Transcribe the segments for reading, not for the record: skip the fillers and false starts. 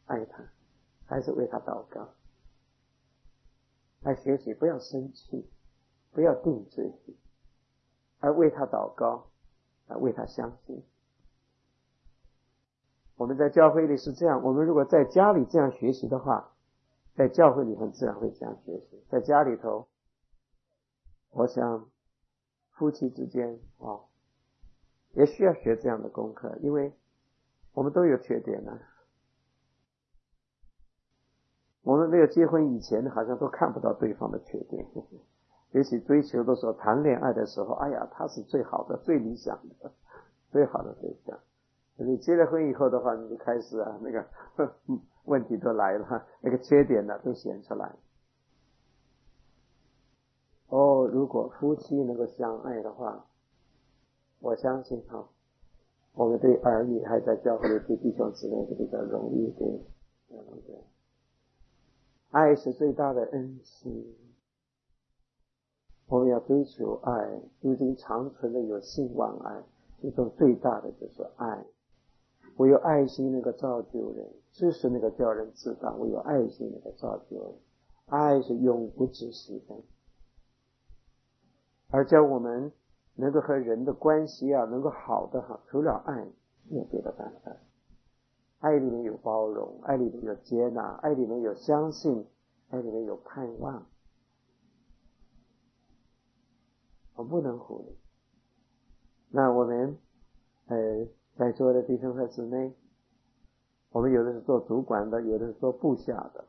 爱他，还是为他祷告，来学习不要生气，不要定罪，而为他祷告，为他相信。我们在教会里是这样，我们如果在家里这样学习的话，在教会里很自然会这样学习。在家里头，我想夫妻之间也需要学这样的功课，因为我们都有缺点呢。我们没有结婚以前好像都看不到对方的缺点，尤其追求的时候，谈恋爱的时候，哎呀，他是最好的、最理想的、最好的对象。你结了婚以后的话，你就开始那个问题都来了，那个缺点呢都显出来。如果夫妻能够相爱的话，我相信我们对儿女还在教会里对弟兄姊妹是比较容易的。爱是最大的恩赐，我们要追求爱，如今长存的有信望爱，其中最大的就是爱。唯有爱心能够造就人，知识能够叫人自大，唯有爱心能够造就人。爱是永不止息的，而叫我们能够和人的关系能够好的除了爱没有别的办法。爱里面有包容，爱里面有接纳，爱里面有相信，爱里面有盼望。我不能忽略。那我们在座的弟兄和姊妹，我们有的是做主管的，有的是做部下的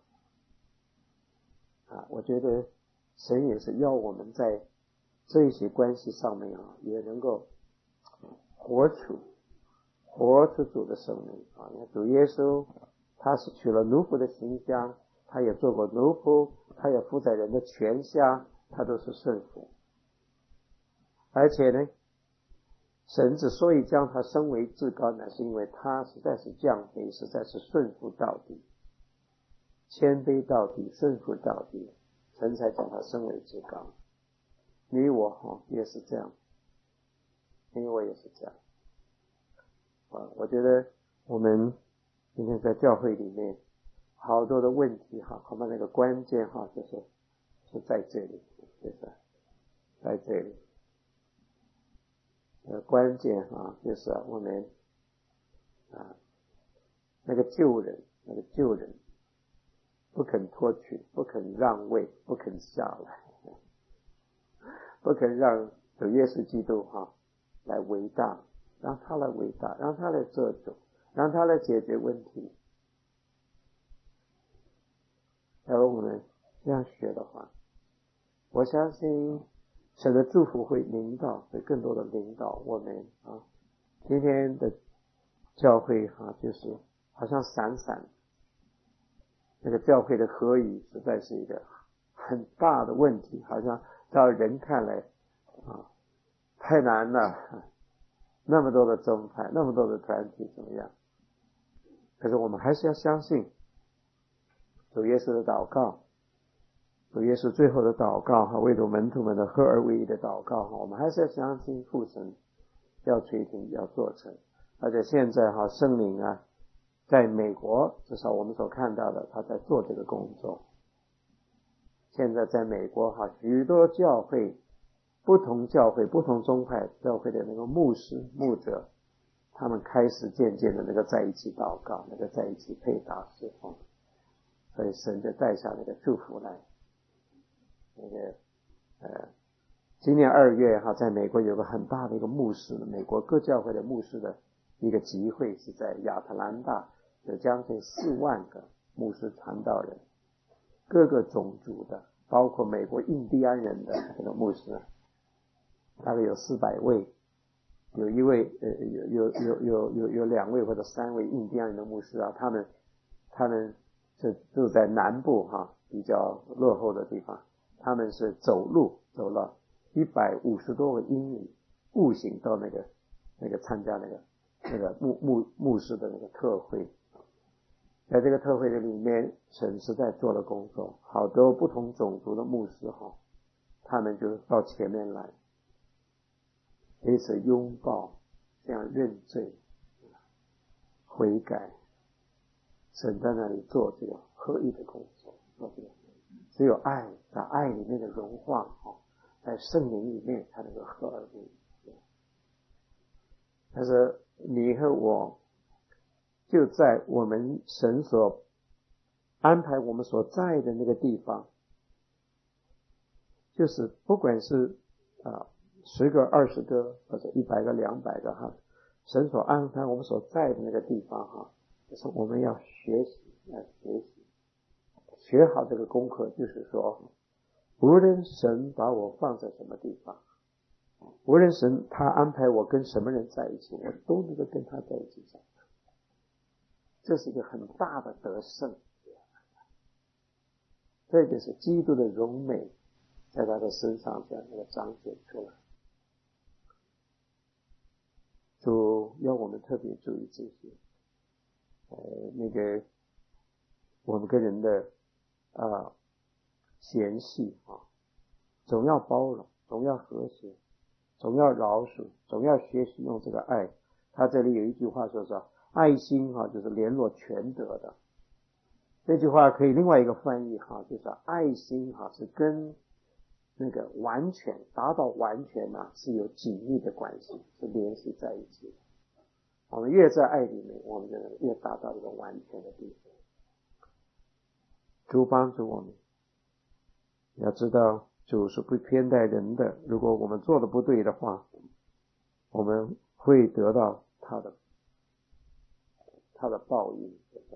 我觉得神也是要我们在这些关系上面也能够活出主的生命主耶稣他是取了奴仆的形象，他也做过奴仆，他也服在人的权下，他都是顺服。而且呢，神之所以将他升为至高呢，是因为他实在是降卑，实在是顺服到底，谦卑到底，顺服到底，神才将他升为至高。你我也是这样，你我也是这样我觉得我们今天在教会里面好多的问题恐怕那个关键是在这里，就是在这里关键就是我们那个旧人不肯脱去，不肯让位，不肯下来，不肯让主耶稣基督来伟大，让他来伟大，让他来做主，让他来解决问题。假如我们这样学的话，我相信神的祝福会更多的领导我们今天的教会就是好像闪闪，那个教会的合一实在是一个很大的问题，好像在人看来太难了，那么多的宗派，那么多的团体怎么样？可是我们还是要相信主耶稣的祷告，主耶稣最后的祷告为主门徒们的合而为一的祷告我们还是要相信父神要垂听，要做成。而且现在圣灵在美国至少我们所看到的他在做这个工作。现在在美国许多教会，不同教会不同宗派教会的那个牧师牧者，他们开始渐渐的那个在一起祷告，那个在一起配搭侍奉，所以神就带下那个祝福来。那个今年2月在美国有个很大的一个牧师，美国各教会的牧师的一个集会，是在亚特兰大，有将近4万个牧师传道人，各个种族的，包括美国印第安人的这个牧师，大概有400位，有一位有2位或者3位印第安人的牧师他们是住在南部比较落后的地方，他们是走了150多个英里步行到那个参加那个牧师的那个特会。在这个特会的里面，神是在做了工作，好多不同种族的牧师他们就到前面来，彼此拥抱，这样认罪悔改， 神在那里做这个合一的工作，只有爱，在爱里面的融化，在圣灵里面才能够合而为一。但是你和我就在我们神所安排我们所在的那个地方，就是不管是10个、20个或者100个、200个哈，神所安排我们所在的那个地方哈，就是我们要学习，学好这个功课，就是说，无论神把我放在什么地方，无论神他安排我跟什么人在一起，我都能够跟他在一起长大。这是一个很大的得胜，这就是基督的荣美在他的身上这样那个彰显出来。主要我们特别注意这些，我们跟人的嫌隙总要包容，总要和谐，总要饶恕，总要学习用这个爱。他这里有一句话说爱心就是联络全德的。这句话可以另外一个翻译就是爱心是跟那个完全达到完全是有紧密的关系，是联系在一起的。我们越在爱里面，我们就越达到一个完全的地步。主帮助我们，要知道主是不偏待人的，如果我们做的不对的话，我们会得到他的报应。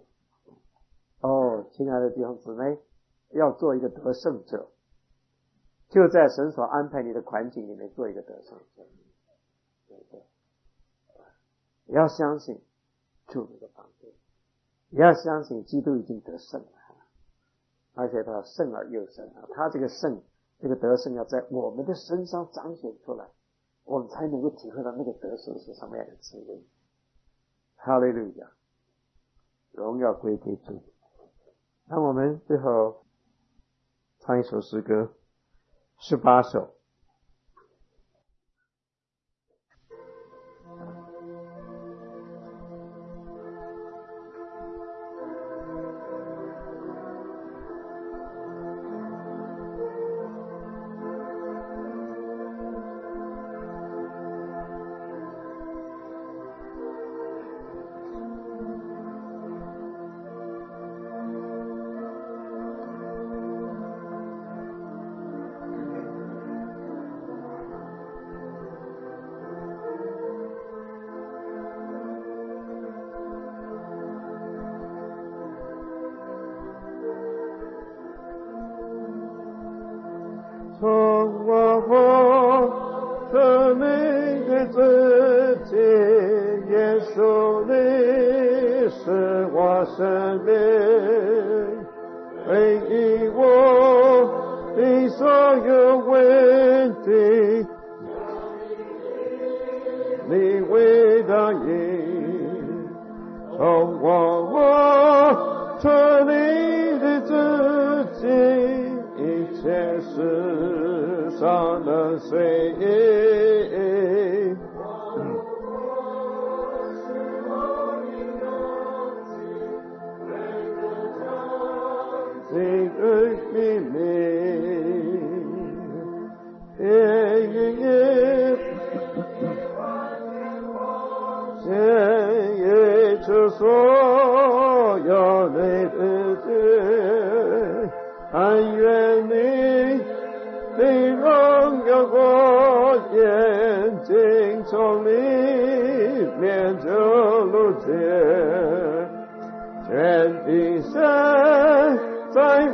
亲爱的弟兄姊妹，要做一个得胜者，就在神所安排你的环境里面做一个得胜者。也要相信主的帮助，也要相信基督已经得胜了，而且他胜而又胜他这个胜，这个得胜要在我们的身上彰显出来，我们才能够体会到那个得胜是什么样的滋味。哈利路亚，荣耀归给主。那我们最后唱一首诗歌，18首。 从我生命的自己，耶稣你是我生命，唯一我的所有问题，你为答应，从我生命的自己。一切世上的随意，今日秘密，这所有的自己。但愿你的荣耀过眼睛，从你面就路见，全地神在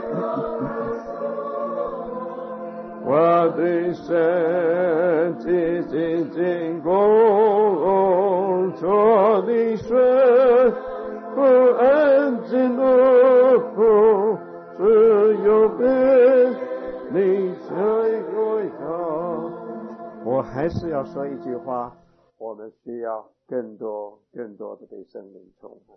我的身体紧紧工作的神，不安静的苦。只有被你我还是要说一句话，我们需要更多的被圣灵充满，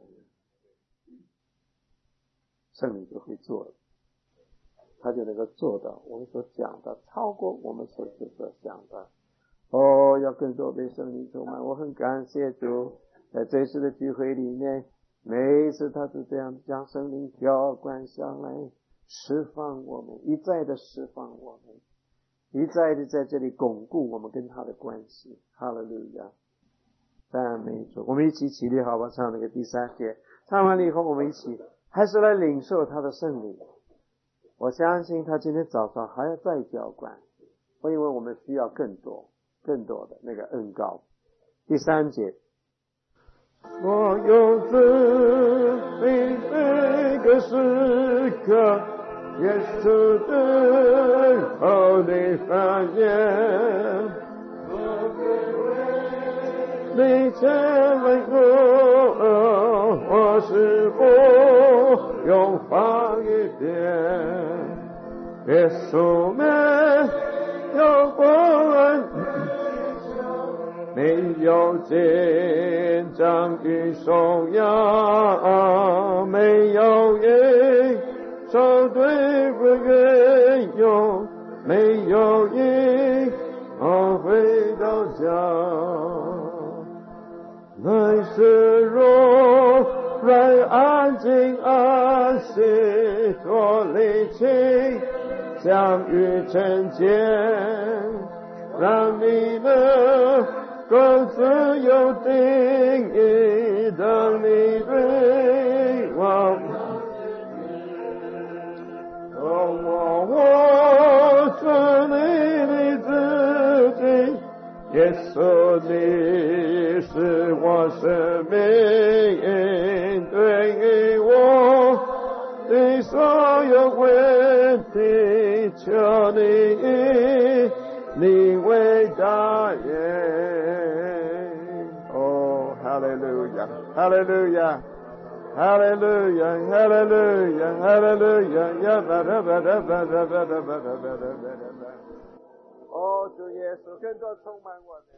圣灵就会做，他就能够做到我们所讲的，超过我们所想的。要更多被圣灵充满。我很感谢主，在这次的聚会里面， 每一次他是这样将圣灵浇灌下来，释放我们，一再的释放我们，一再的在这里巩固我们跟他的关系。哈利路亚，赞美主。我们一起起立好吧，唱那个第3节，唱完了以后我们一起还是来领受他的圣灵。我相信他今天早上还要再浇灌，因为我们需要更多的那个恩膏。第3节， 我有自己这个时刻，耶稣的后的发言，你前来过，我是不用放一遍，耶稣没有关，没有紧张与颂扬，没有应受对不缘由，没有应回到家，乃是若然安静安息，脱离情相遇成见，让你们更自由定义，当你对我做你自己，耶稣你是我生命，对于我的所有问题，求你为答言。哦，哈利路亚，哈利路亚，哈利路亚，哈利路亚，哈利路亚，呀吧吧吧吧吧吧吧吧吧吧吧。 哦，主耶稣，更多充满我们。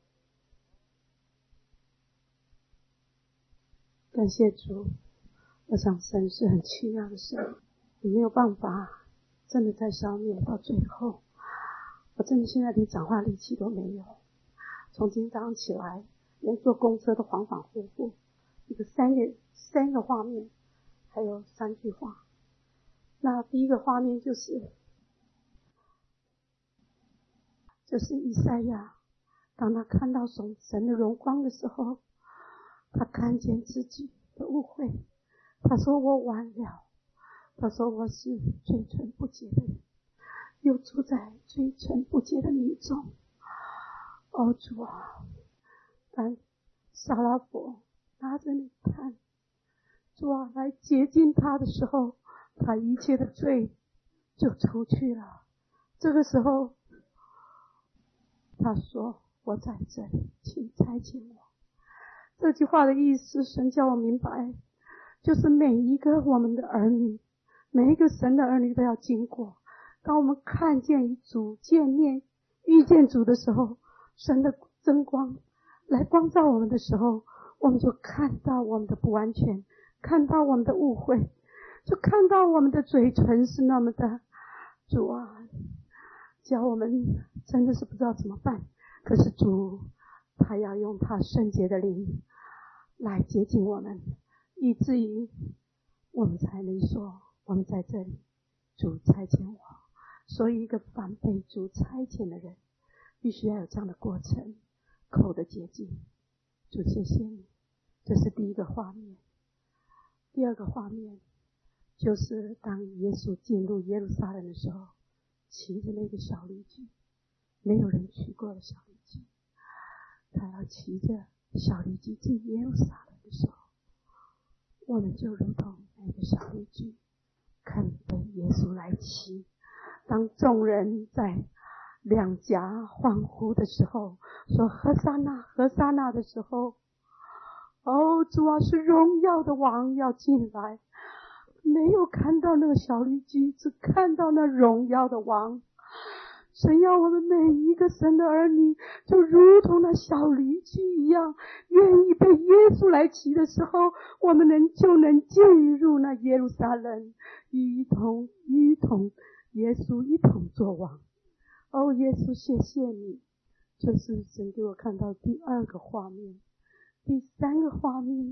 感谢主，我想神是很奇妙的神，你没有办法真的在消灭到最后。我真的现在连讲话力气都没有，从今天早上起来连坐公车都恍恍惚惚，一个三个画面，还有3句话。那第一个画面就是以赛亚，当他看到神的荣光的时候，他看见自己的误会，他说我完了，他说我是罪存不洁的人，又住在罪存不洁的民中。哦主啊，当撒拉弗拿着你看，主啊来洁净他的时候，他一切的罪就出去了。这个时候他说我在这里，请差遣我。这句话的意思，神叫我明白，就是每一个我们的儿女，每一个神的儿女都要经过，当我们看见主见面遇见主的时候，神的真光来光照我们的时候，我们就看到我们的不完全，看到我们的误会，就看到我们的嘴唇是那么的，主啊，叫我们真的是不知道怎么办。可是主他要用他圣洁的灵来接近我们，以至于我们才能说我们在这里，主差遣我。所以一个凡被主差遣的人必须要有这样的过程，口的洁净。主谢谢你，这是第一个画面。第二个画面就是当耶稣进入耶路撒冷的时候，骑着那个小驴驹，没有人骑过的小驴驹，他要骑着小驴驹进耶路撒冷的时候，我们就如同那个小驴驹，肯被耶稣来骑。当众人在两颊欢呼的时候，说何沙那何沙那的时候，哦，主啊，是荣耀的王要进来，没有看到那个小驴驹，只看到那荣耀的王。神要我们每一个神的儿女就如同那小驴驹一样，愿意被耶稣来骑的时候，我们就能进入那耶路撒冷，一同耶稣一同作王。哦，耶稣谢谢你，这是神给我看到第二个画面。第三个画面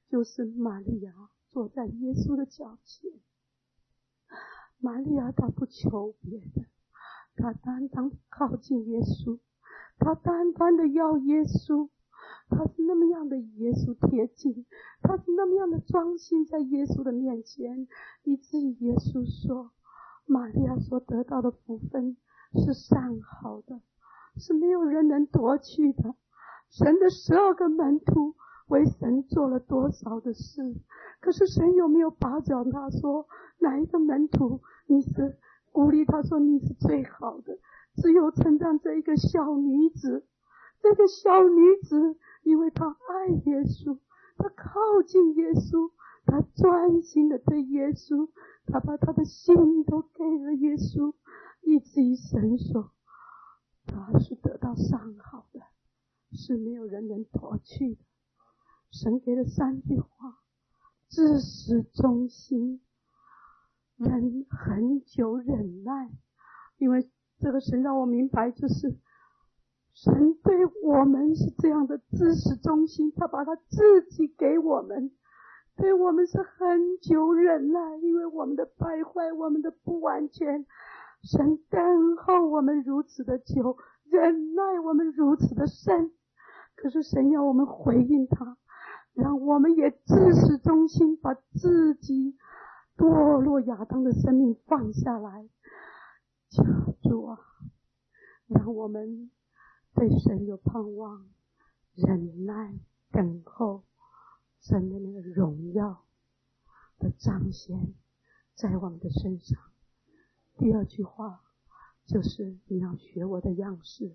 就是玛利亚坐在耶稣的脚前。玛利亚她不求别的，她单单靠近耶稣，她单单的要耶稣，她是那么样的与耶稣贴近，她是那么样的专心在耶稣的面前，以至于耶稣说，玛利亚所得到的福分是上好的，是没有人能夺去的。神的12个门徒为神做了多少的事，可是神有没有保奖他说哪一个门徒你是鼓励他说你是最好的？只有称赞这一个小女子，这个小女子因为她爱耶稣，她靠近耶稣，她专心的对耶稣，她把她的心都给了耶稣，以至于神说她是得到上好的，是没有人能夺去的。神给了3句话：至始忠心，人很久忍耐。因为这个神让我明白，就是神对我们是这样的至始忠心，他把他自己给我们，对我们是很久忍耐，因为我们的败坏，我们的不完全，神等候我们如此的久，忍耐我们如此的深。可是神要我们回应他，让我们也至始忠心，把自己堕落亚当的生命放下来。求主啊，让我们对神有盼望，忍耐等候神的那个荣耀的彰显在我们的身上。第2句话就是你要学我的样式，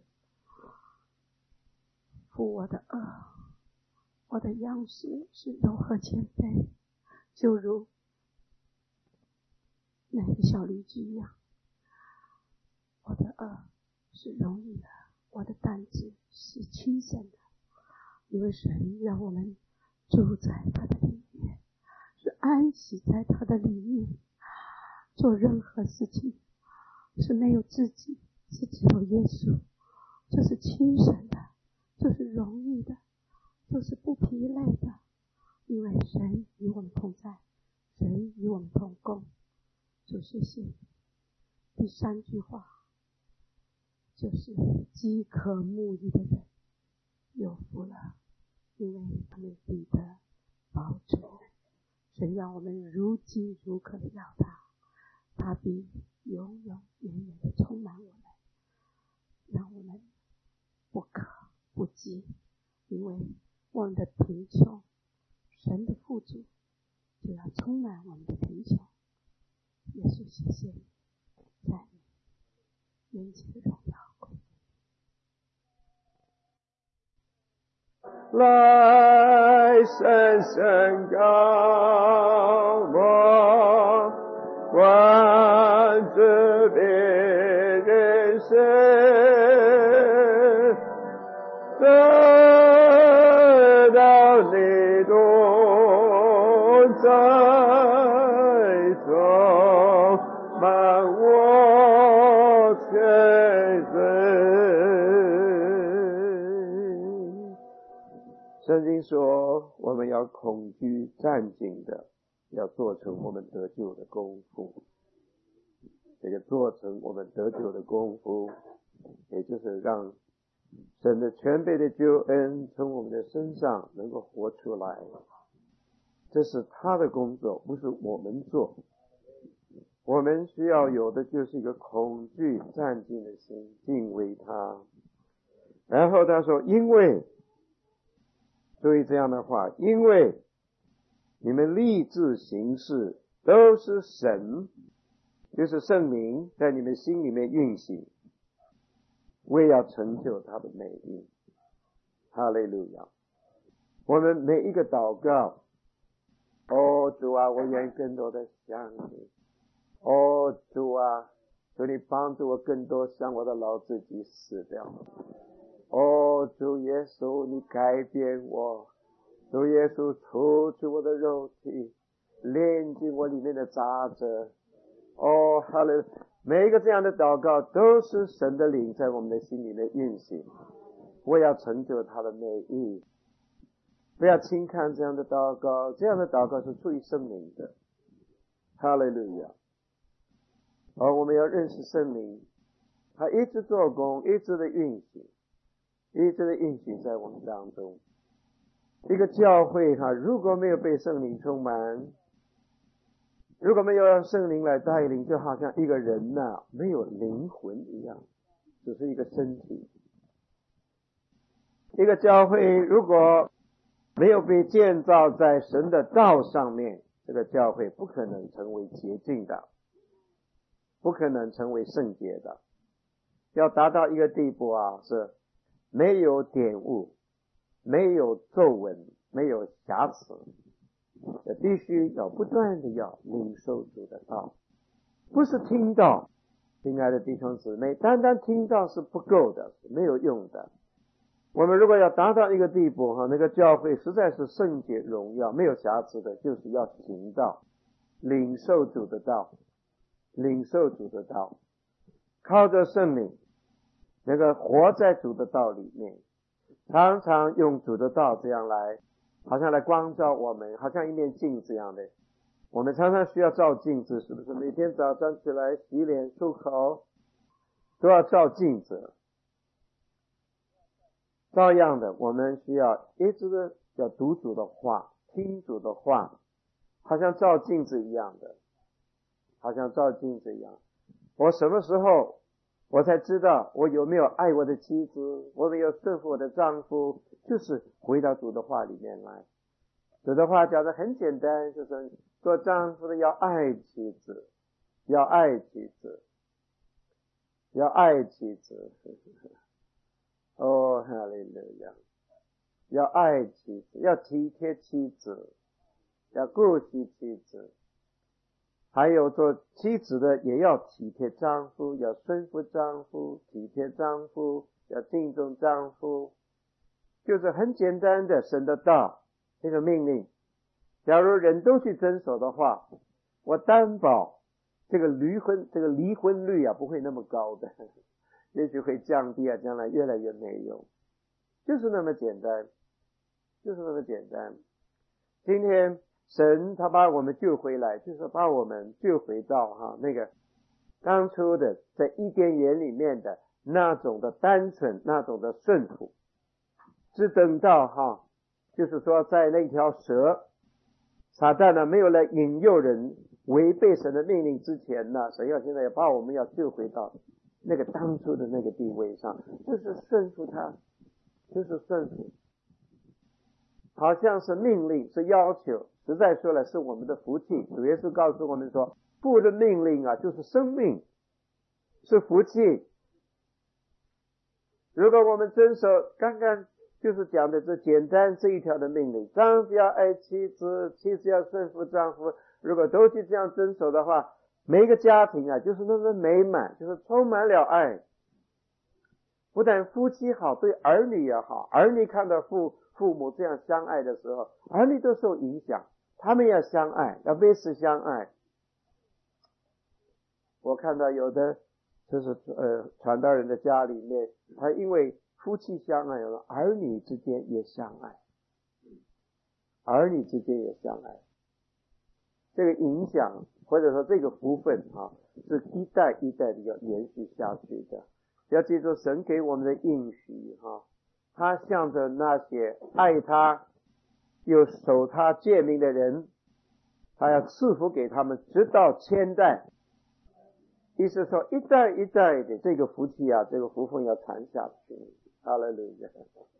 负我的恶，我的样式是柔和谦卑，就如那个小驴驹一样。我的恶是容易的，我的担子是轻省的，因为神让我们住在他的里面，是安息在他的里面，做任何事情是没有自己，是只有耶稣，就是轻省的，就是容易的，就是不疲累的，因为神与我们同在，神与我们同共。主谢谢你。第3句话就是饥渴慕义的人有福了，因为他们必得饱足。神让我们如饥如渴的要他，他必永永远远的充满我们，让我们不渴不饥，因为我们的贫穷，神的富足就要充满我们的贫穷。耶稣谢谢你，在你面前的荣耀归给你。来深深高我关注的人生，得到你同在中满我全身。圣经说我们要恐惧战兢的，要做成我们得救的功夫。这个做成我们得救的功夫，也就是让神的全备的救恩从我们的身上能够活出来，这是他的工作，不是我们做。我们需要有的就是一个恐惧战兢的心，敬畏他。然后他说，因为注意这样的话，因为你们立志行事都是神，就是圣灵在你们心里面运行，为要成就他的美意。哈利路亚。我们每一个祷告，主啊，我愿更多的想你。主啊，求你帮助我更多向我的老自己死掉。主耶稣，你改变我。主耶稣，除去我的肉体，炼净我里面的杂质。哈利路亚。每一个这样的祷告都是神的灵在我们的心里面运行，我要成就他的美意。 不要轻看这样的祷告，这样的祷告是出于圣灵的。哈利路亚！而我们要认识圣灵，他一直做工，一直的运行，一直的运行在我们当中。一个教会它如果没有被圣灵充满，如果没有让圣灵来带领，就好像一个人没有灵魂一样，只是一个身体。一个教会如果没有被建造在神的道上面，这个教会不可能成为洁净的，不可能成为圣洁的。要达到一个地步是没有玷污，没有皱纹，没有瑕疵，也必须要不断的要领受主的道，不是听到。亲爱的弟兄姊妹，单单听到是不够的，是没有用的。我们如果要达到一个地步那个教会实在是圣洁荣耀没有瑕疵的，就是要行道，领受主的道，领受主的道，靠着圣灵那个活在主的道里面，常常用主的道这样来，好像来光照我们，好像一面镜子一样的。我们常常需要照镜子，是不是？每天早上起来洗脸漱口都要照镜子。照样的，我们需要一直的要读主的话，听主的话，好像照镜子一样的，好像照镜子一样。我什么时候我才知道我有没有爱我的妻子，我有没有顺服我的丈夫，就是回到主的话里面来。主的话讲得很简单，就是做丈夫的要爱妻子，要爱妻子，要爱妻子。哦，哈利路亚！要爱妻子，要体贴妻子，要顾惜妻子。还有做妻子的也要体贴丈夫，要顺服丈夫，体贴丈夫，要敬重丈夫。就是很简单的神的道，这个命令。假如人都去遵守的话，我担保这个离婚率不会那么高的。也许会降低将来越来越没有，就是那么简单，就是那么简单。今天神他把我们救回来，就是把我们救回到那个当初的在伊甸园里面的那种的单纯，那种的顺服，只等到就是说在那条蛇撒旦没有来引诱人违背神的命令之前神现在要把我们要救回到那个当初的那个地位上，就是顺服他，就是顺服，好像是命令，是要求。实在说来是我们的福气。主耶稣告诉我们说，父的命令就是生命，是福气。如果我们遵守刚刚就是讲的这简单这一条的命令，丈夫要爱妻子，妻子要顺服丈夫，如果都去这样遵守的话，每一个家庭就是那么美满，就是充满了爱。不但夫妻好，对儿女也好，儿女看到父母这样相爱的时候，儿女都受影响，他们要相爱，要彼此相爱。我看到有的就是传道人的家里面，他因为夫妻相爱，儿女之间也相爱，儿女之间也相爱。这个影响或者说这个福分是一代一代的要延续下去的。要记住神给我们的应许他向着那些爱他又守他诫命的人，他要赐福给他们直到千代。意思说一代一代的这个福气这个福分要传下去。哈利路亚！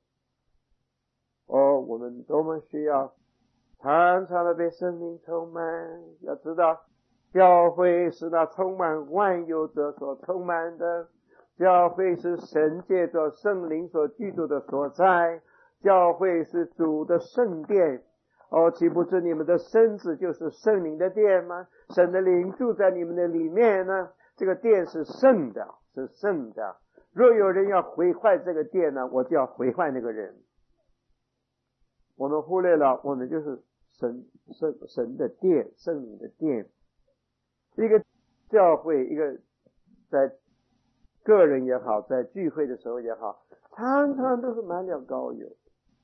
我们多么需要常常的被圣灵充满。要知道教会是那充满万有者所充满的，教会是神借着圣灵所居住的所在，教会是主的圣殿。岂不知你们的身子就是圣灵的殿吗？神的灵住在你们的里面呢。这个殿是圣的，是圣的。若有人要毁坏这个殿呢，我就要毁坏那个人。我们忽略了我们就是神的殿，圣灵的殿。一个教会，一个在个人也好，在聚会的时候也好，常常都是满了膏油。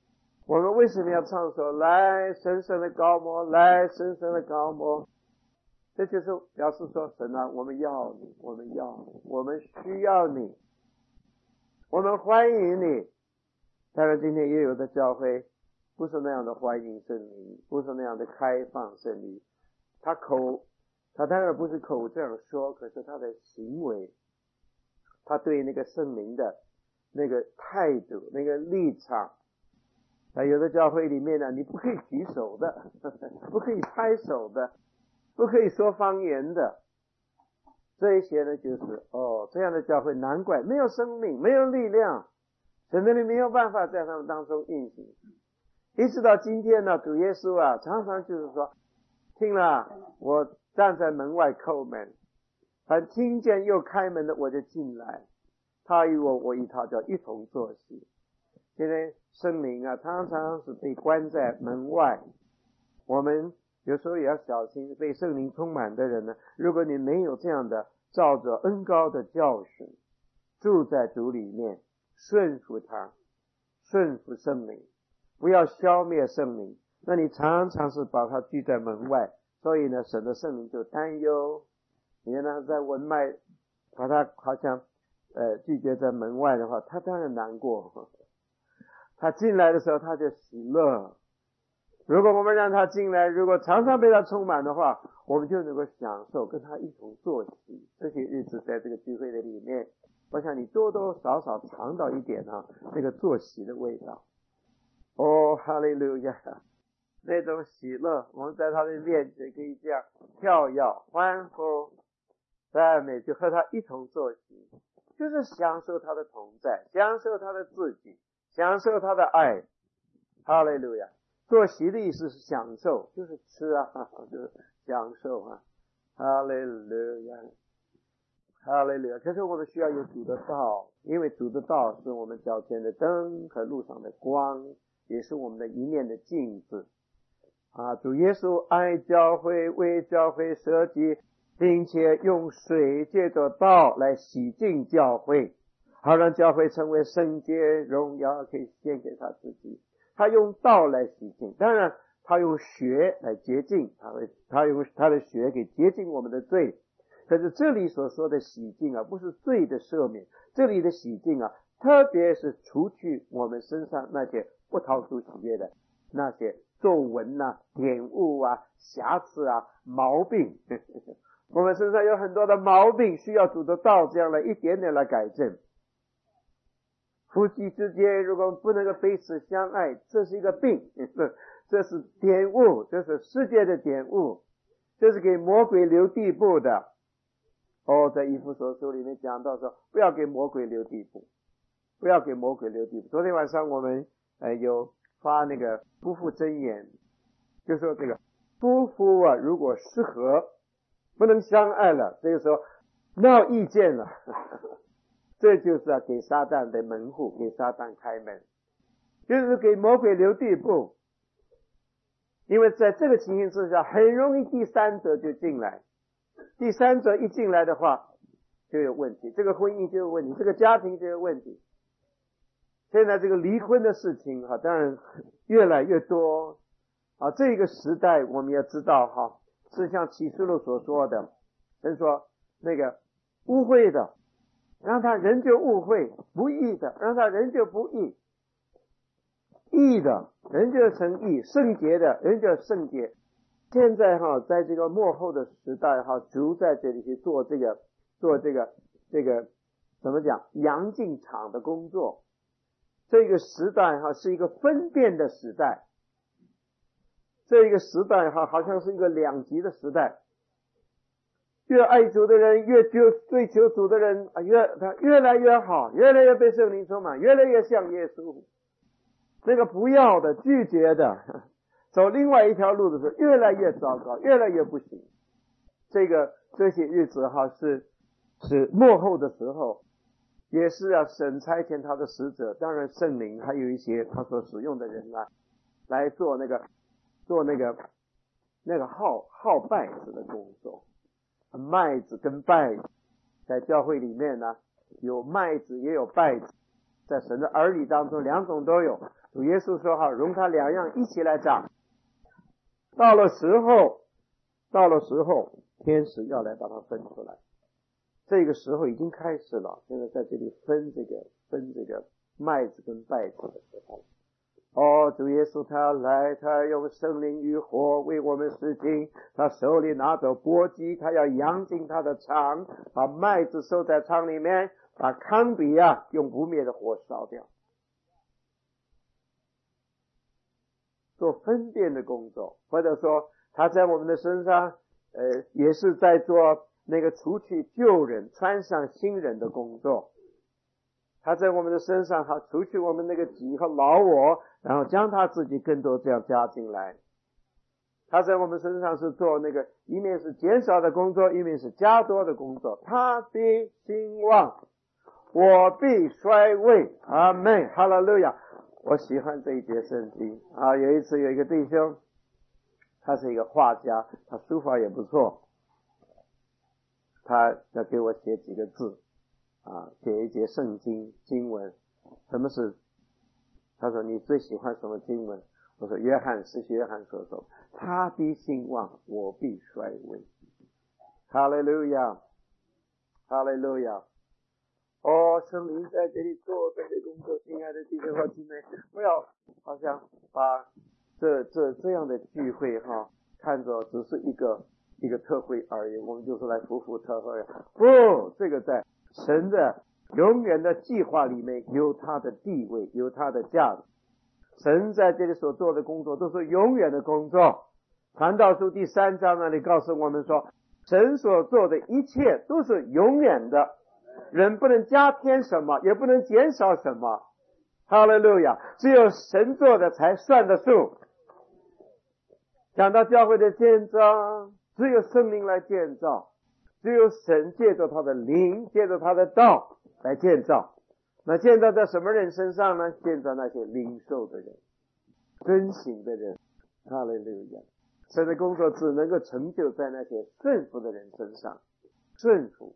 我们为什么要唱说来深深的高摩，来深深的高摩？这就是表示说，神啊，我们要你，我们要你，我们需要你，我们欢迎你。当然今天也有的教会不是那样的欢迎圣灵，不是那样的开放圣灵，他当然不是口这样说，可是他的行为，他对那个圣灵的那个态度，那个立场，有的教会里面呢，你不可以举手的，不可以拍手的，不可以说方言的，这一些呢就是这样的教会难怪没有生命，没有力量，神的灵没有办法在他们当中运行。一直到今天呢，主耶稣啊常常就是说，听了我站在门外叩门，凡听见又开门的我就进来，他与我，我与他就一同坐席。现在圣灵啊常常是被关在门外，我们有时候也要小心被圣灵充满的人呢，如果你没有这样的照着恩膏的教训，住在主里面，顺服他，顺服圣灵，不要消灭圣灵，那你常常是把他拒在门外，所以呢神的圣灵就担忧，你让他在门外把他好像拒绝在门外的话，他当然难过，他进来的时候他就喜乐。如果我们让他进来，如果常常被他充满的话，我们就能够享受跟他一同坐席。这些日子在这个聚会的里面，我想你多多少少尝到一点这个坐席的味道。哈利路亚，那种喜乐，我们在他的面前可以这样跳跃欢呼赞美，就和他一同坐席，就是享受他的同在，享受他的自己，享受他的爱。哈利路亚，坐席的意思是享受，就是吃就是享受哈利路亚，哈利路亚。可是我们需要有主的道，因为主的道是我们脚前的灯和路上的光，也是我们的一面的镜子主耶稣爱教会，为教会舍己，并且用水借着道来洗净教会，好让教会成为圣洁荣耀，可以献给他自己。他用道来洗净，当然他用血来洁净，他用他的血给洁净我们的罪。可是这里所说的洗净不是罪的赦免，这里的洗净特别是除去我们身上那些不讨主喜悦的那些皱纹点污瑕疵毛病我们身上有很多的毛病，需要主的道这样来一点点来改正。夫妻之间如果不能够彼此相爱，这是一个病，这是点污，这是世界的点污，这是给魔鬼留地步的。在以弗所书里面讲到说，不要给魔鬼留地步，不要给魔鬼留地步。昨天晚上我们有发那个夫妇箴言，就说这个夫妇如果失和，不能相爱了，这个时候闹意见了这就是给撒旦的门户，给撒旦开门，就是给魔鬼留地步。因为在这个情形之下，很容易第三者就进来，第三者一进来的话就有问题，这个婚姻就有问题，这个家庭就有问题。现在这个离婚的事情当然越来越多这个时代我们要知道是像启示录所说的，人说那个污秽的让他人就误会，不义的让他人就不义，义的人就成义，圣洁的人就圣洁。现在在这个末后的时代主在这里去做这个怎么讲扬进场的工作。这个时代是一个分辨的时代，这个时代好像是一个两极的时代，越爱主的人，越追求主的人他越来越好，越来越被圣灵充满，越来越像耶稣。那个不要的拒绝的走另外一条路的时候越来越糟糕，越来越不行。这些日子是末后的时候，也是神差遣他的使者，当然圣灵还有一些他所使用的人来做那个好稗子的工作。麦子跟稗子在教会里面有麦子也有稗子，在神的儿女当中两种都有。 主耶稣说好，容他两样一起来长。到了时候，天使要来把它分出来。这个时候已经开始了，现在在这里分这个麦子跟稗子的时候。主耶稣他来，他用圣灵与火为我们施行，他手里拿着簸箕，他要扬进他的肠，把麦子收在肠里面，把糠秕用不灭的火烧掉，做分辨的工作。或者说他在我们的身上也是在做那个除去旧人穿上新人的工作。他在我们的身上除去我们那个己和老我，然后将他自己更多这样加进来。他在我们身上是做那个一面是减少的工作，一面是加多的工作。他必兴旺，我必衰微。阿们，哈利路亚。我喜欢这一节圣经有一次有一个弟兄，他是一个画家，他书法也不错，他要给我写几个字写一节圣经经文。什么是？他说你最喜欢什么经文？我说约翰所说，他必兴旺，我必衰微。哈利路亚，哈利路亚。圣灵在这里做这些工作，亲爱的弟兄和姊妹，不要好像把这样的聚会看作只是一个特会而已，我们就是来服务特会。不，这个在神的永远的计划里面有他的地位，有他的价值。神在这里所做的工作都是永远的工作。传道书第3章那里告诉我们说，神所做的一切都是永远的，人不能加添什么，也不能减少什么。哈利路亚，只有神做的才算得数。讲到教会的建造，只有圣灵来建造，只有神借着他的灵，借着他的道来建造。那建造在什么人身上呢？建造那些领受的人，遵行的人。哈利路亚。神的工作只能够成就在那些顺服的人身上。顺服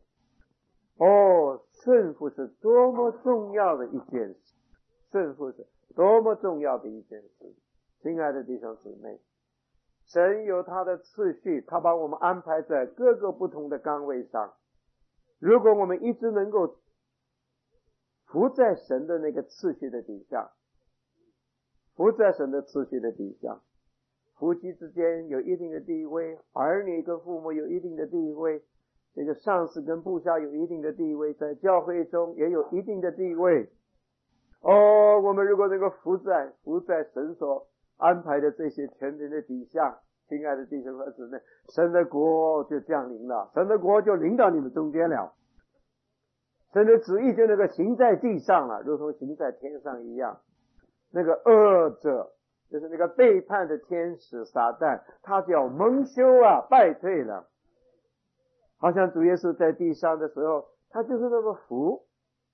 顺服是多么重要的一件事，顺服是多么重要的一件事。亲爱的弟兄姊妹，神有他的次序，他把我们安排在各个不同的岗位上。如果我们一直能够伏在神的那个次序的底下，伏在神的次序的底下，夫妻之间有一定的地位，儿女跟父母有一定的地位，这个上司跟部下有一定的地位，在教会中也有一定的地位。我们如果能够伏在神所安排的这些权柄的底下，亲爱的弟兄和姊妹，神的国就降临了，神的国就临到你们中间了，神的旨意就能够行在地上了，如同行在天上一样。那个恶者，就是那个背叛的天使撒旦，他就要蒙羞败退了。好像主耶稣在地上的时候，他就是那么服，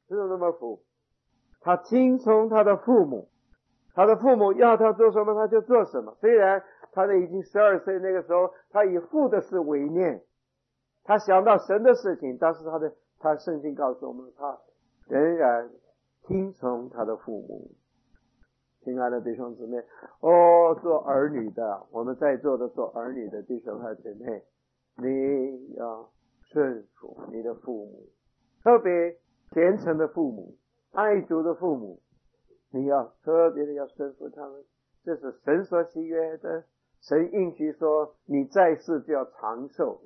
他听从他的父母，他的父母要他做什么他就做什么。虽然他已经12岁，那个时候他以父的事为念，他想到神的事情，但是他圣经告诉我们，他仍然听从他的父母。亲爱的弟兄姊妹，做儿女的，我们在座的做儿女的弟兄和姊妹，你要顺服你的父母，特别虔诚的父母，爱主的父母，你要特别的要顺服他们，这是神所喜悦的。神应许说，你在世就要长寿，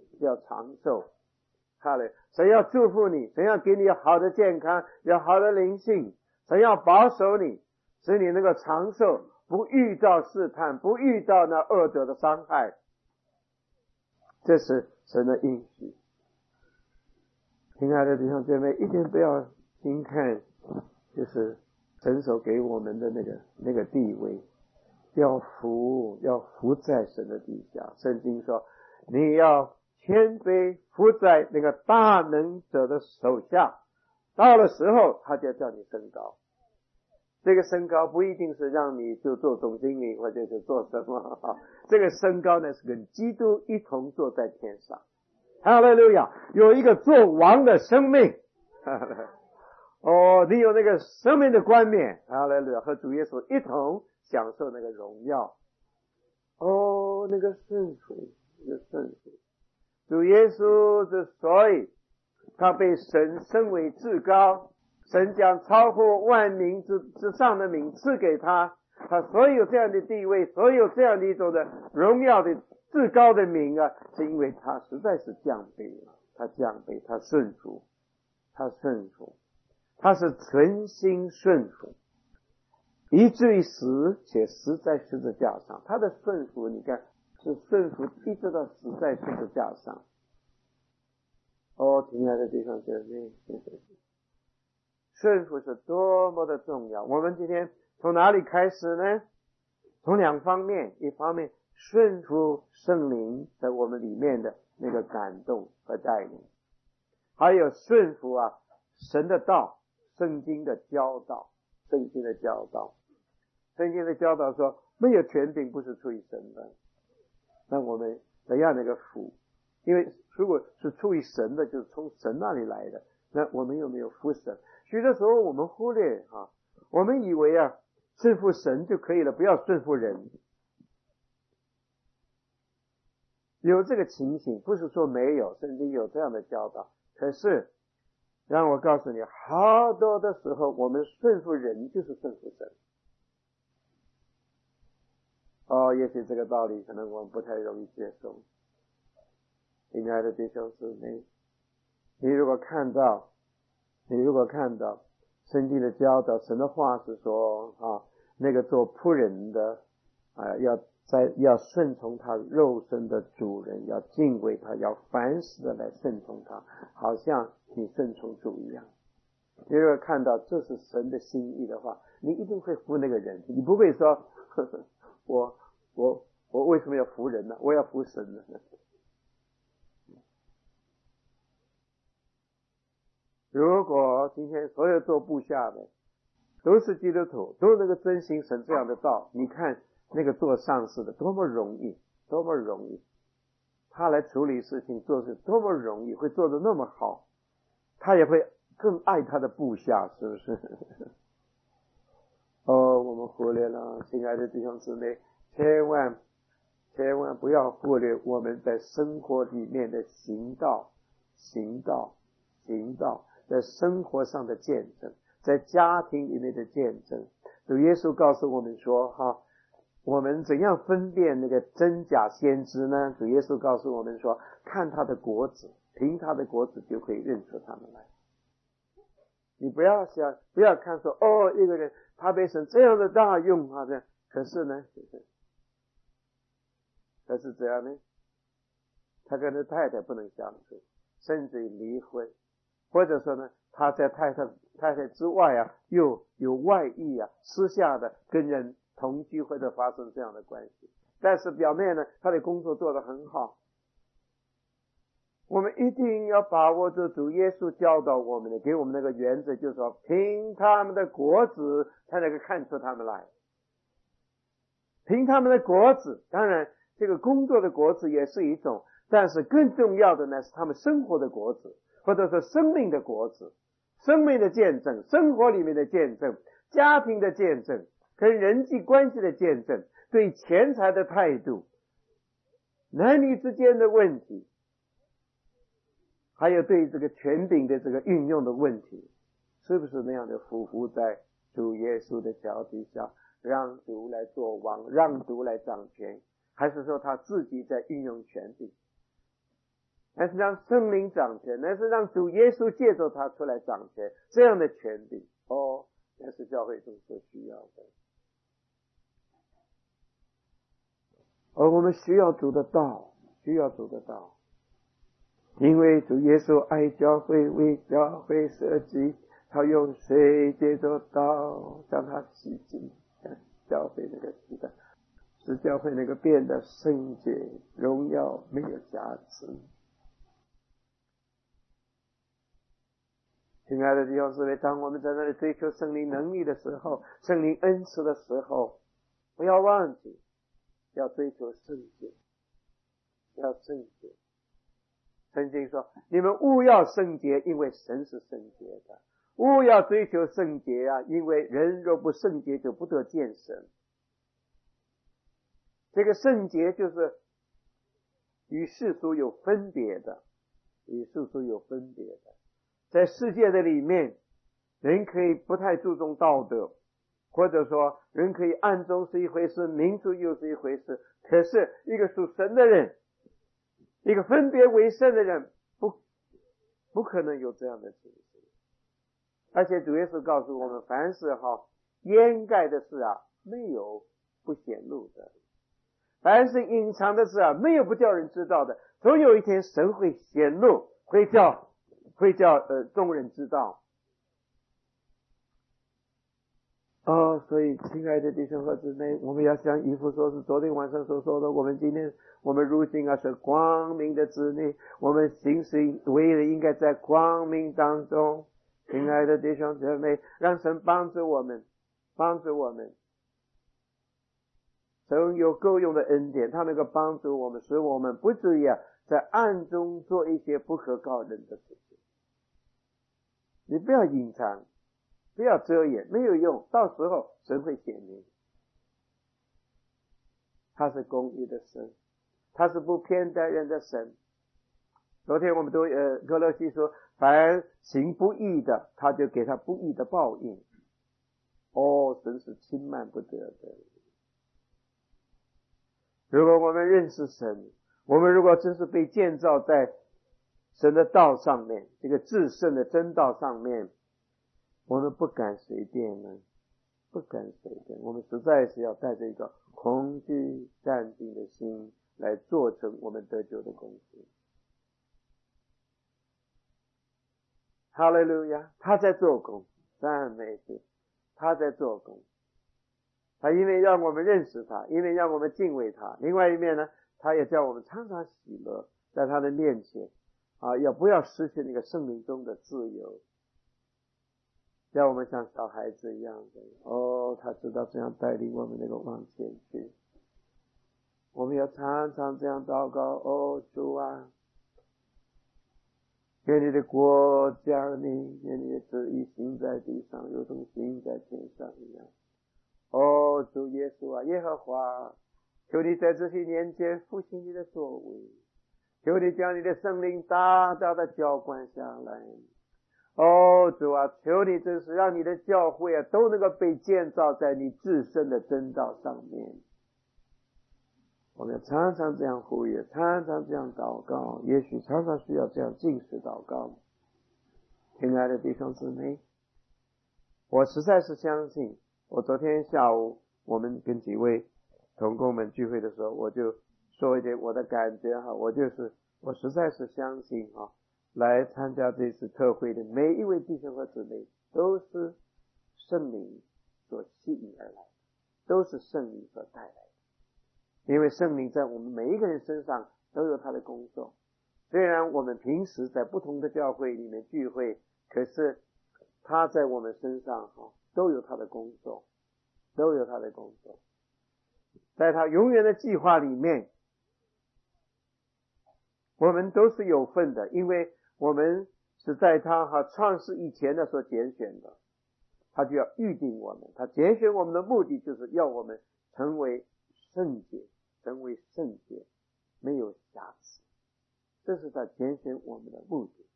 神要祝福你，神要给你好的健康，有好的灵性，神要保守你，使你能够长寿，不遇到试探，不遇到那恶者的伤害。这是神的应许。亲爱的弟兄姐妹，一定不要轻看就是神所给我们的那个地位，要服在神的底下。圣经说，你要谦卑服在那个大能者的手下，到了时候他就叫你升高。这个升高不一定是让你就做总经理或者是做什么，这个升高呢是跟基督一同坐在天上。哈利路亚，有一个做王的生命。 哦，你有那个生命的冠冕，哈利路亚，和主耶稣一同享受那个荣耀。哦，那个顺服，那个顺服。主耶稣之所以他被神升为至高，神将超乎万民之上的名赐给他，他所有这样的地位，所有这样的一种的荣耀的至高的名啊，是因为他实在是降卑了，他降卑，他顺服，他顺服，他是存心顺服，以至于死，且死在十字架上。他的顺服，你看是顺服一直到死在十字架上。哦，亲爱的弟兄姐妹，顺服是多么的重要。我们今天从哪里开始呢？从两方面，一方面顺服圣灵在我们里面的那个感动和带领，还有顺服神的道，圣经的教导，圣经的教导。圣经的教导说，没有权柄不是出于神的。那我们怎样那个服？因为如果是出于神的，就是从神那里来的，那我们有没有服神？许多时候我们忽略我们以为顺服神就可以了，不要顺服人。有这个情形，不是说没有，圣经有这样的教导。可是让我告诉你，好多的时候我们顺服人就是顺服神。也许这个道理可能我们不太容易接受。亲爱的弟兄姊妹，你如果看到圣经的教导，神的话是说那个做仆人的要顺从他肉身的主人，要敬畏他，要凡事的来顺从他，好像你顺从主一样。你如果看到这是神的心意的话，你一定会服那个人，你不会说我为什么要服人呢？我要服神呢？如果今天所有做部下的都是基督徒，都能够遵行神这样的道，你看那个做上司的多么容易，多么容易，他来处理事情做事多么容易，会做得那么好，他也会更爱他的部下，是不是？我们忽略了，亲爱的弟兄姊妹，千万不要忽略我们在生活里面的行道，在生活上的见证，在家庭里面的见证。主耶稣告诉我们说我们怎样分辨那个真假先知呢？主耶稣告诉我们说，看他的果子，凭他的果子就可以认出他们来。你不要看说一个人他被神这样的大用可是呢，可是这样呢，他跟他太太不能相处，甚至于离婚，或者说呢，他在太太之外又有外遇私下的跟人同居，或者发生这样的关系。但是表面呢，他的工作做得很好。我们一定要把握住主耶稣教导我们的，给我们那个原则，就是说凭他们的果子才能够看出他们来。凭他们的果子，当然这个工作的果子也是一种，但是更重要的呢是他们生活的果子，或者是生命的果子，生命的见证，生活里面的见证，家庭的见证，跟人际关系的见证，对钱财的态度，男女之间的问题，还有对这个权柄的这个运用的问题，是不是那样的匍匐在主耶稣的脚底下，让主来做王，让主来掌权，还是说他自己在运用权柄？那是让圣灵掌权，那是让主耶稣借着他出来掌权，这样的权柄那是教会中所需要的。而我们需要主的道，因为主耶稣爱教会，为教会设计，他用水借着道将它洗净，教会那个时代，使教会那个变得圣洁，荣耀，没有瑕疵。亲爱的弟兄姊妹，当我们在那里追求圣灵能力的时候，圣灵恩赐的时候，不要忘记要追求圣洁，要圣洁。圣经说，你们务要圣洁，因为神是圣洁的。 务要追求圣洁啊，因为人若不圣洁，就不得见神。这个圣洁就是与世俗有分别的，与世俗有分别的。在世界的里面，人可以不太注重道德，或者说人可以暗中是一回事，明处又是一回事。可是一个属神的人，一个分别为圣的人，不可能有这样的情形。而且主耶稣告诉我们，凡是掩盖的事啊，没有不显露的；凡是隐藏的事啊，没有不叫人知道的。总有一天神会显露，会叫众人知道。所以亲爱的弟兄和姊妹，我们要像以弗所书昨天晚上所说的，我们如今啊是光明的子女，我们行事为人应该在光明当中。亲爱的弟兄姊妹，让神帮助我们。神有够用的恩典，他能够帮助我们，使我们不至于在暗中做一些不可告人的事情。你不要隐藏，不要遮掩，没有用，到时候神会显明。他是公义的神，他是不偏待人的神。昨天我们都歌罗西说，凡行不义的，他就给他不义的报应。神是轻慢不得的。如果我们认识神，我们如果真是被建造在神的道上面，这个至圣的真道上面，我们不敢随便，我们实在是要带着一个恐惧战兢的心来做成我们得救的功夫。哈利路亚，他在做工，赞美主，他在做工。他因为让我们认识他，因为让我们敬畏他，另外一面呢，他也叫我们常常喜乐在他的面前也不要失去那个生命中的自由，叫我们像小孩子一样的他知道这样带领我们能够往前去。我们要常常这样祷告，主啊，愿你的国降临，愿你的旨意行在地上，如同行在天上一样。主耶稣啊，耶和华，求你在这些年间复兴你的作为，求你将你的圣灵大大的浇灌下来。主啊，求你真是让你的教会都能够被建造在你至圣的真道上面。我们要常常这样呼吁，常常这样祷告，也许常常需要这样禁食祷告。亲爱的弟兄姊妹，我实在是相信，我昨天下午我们跟几位同工们聚会的时候，我就说一点我的感觉我实在是相信来参加这次特会的每一位弟兄和姊妹都是圣灵所吸引而来，都是圣灵所带来的。因为圣灵在我们每一个人身上都有他的工作，虽然我们平时在不同的教会里面聚会，可是他在我们身上都有他的工作，在他永远的计划里面，我们都是有份的，因为我们是在他创世以前的所拣选的，他就要预定我们，他拣选我们的目的就是要我们成为圣洁，没有瑕疵，这是他拣选我们的目的。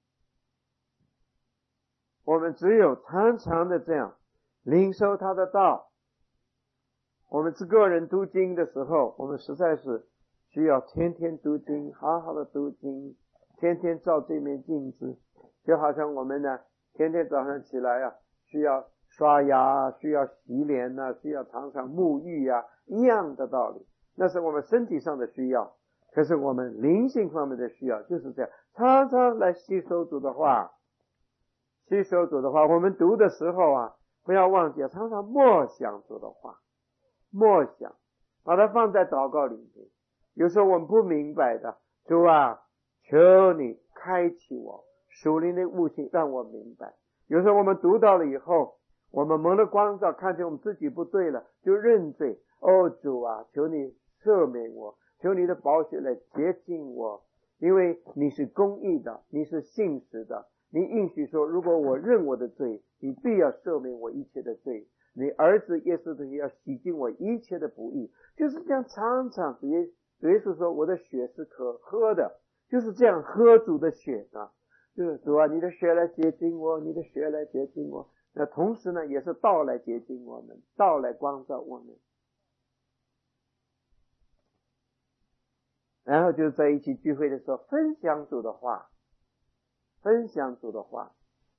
我们只有常常的这样领受他的道。我们个人读经的时候，我们实在是需要天天读经，好好的读经，天天照这面镜子，就好像我们呢天天早上起来需要刷牙，需要洗脸需要常常沐浴一样的道理。那是我们身体上的需要，可是我们灵性方面的需要就是这样，常常来吸收主的话。我们读的时候不要忘记常常默想主的话，把它放在祷告里面。有时候我们不明白的，主啊，求你开启我属灵的悟性，让我明白。有时候我们读到了以后，我们蒙了光照，看见我们自己不对了，就认罪。主啊，求你赦免我，求你的宝血来洁净我，因为你是公义的，你是信实的， 你应许说，如果我认我的罪，你必要赦免我一切的罪。你儿子耶稣的血要洗净我一切的不义。就是这样，常常主耶稣说，我的血是可喝的，就是这样喝主的血啊，就是主啊，你的血来洁净我，你的血来洁净我。那同时呢，也是道来洁净我们，道来光照我们。然后就在一起聚会的时候，分享主的话，分享主的话，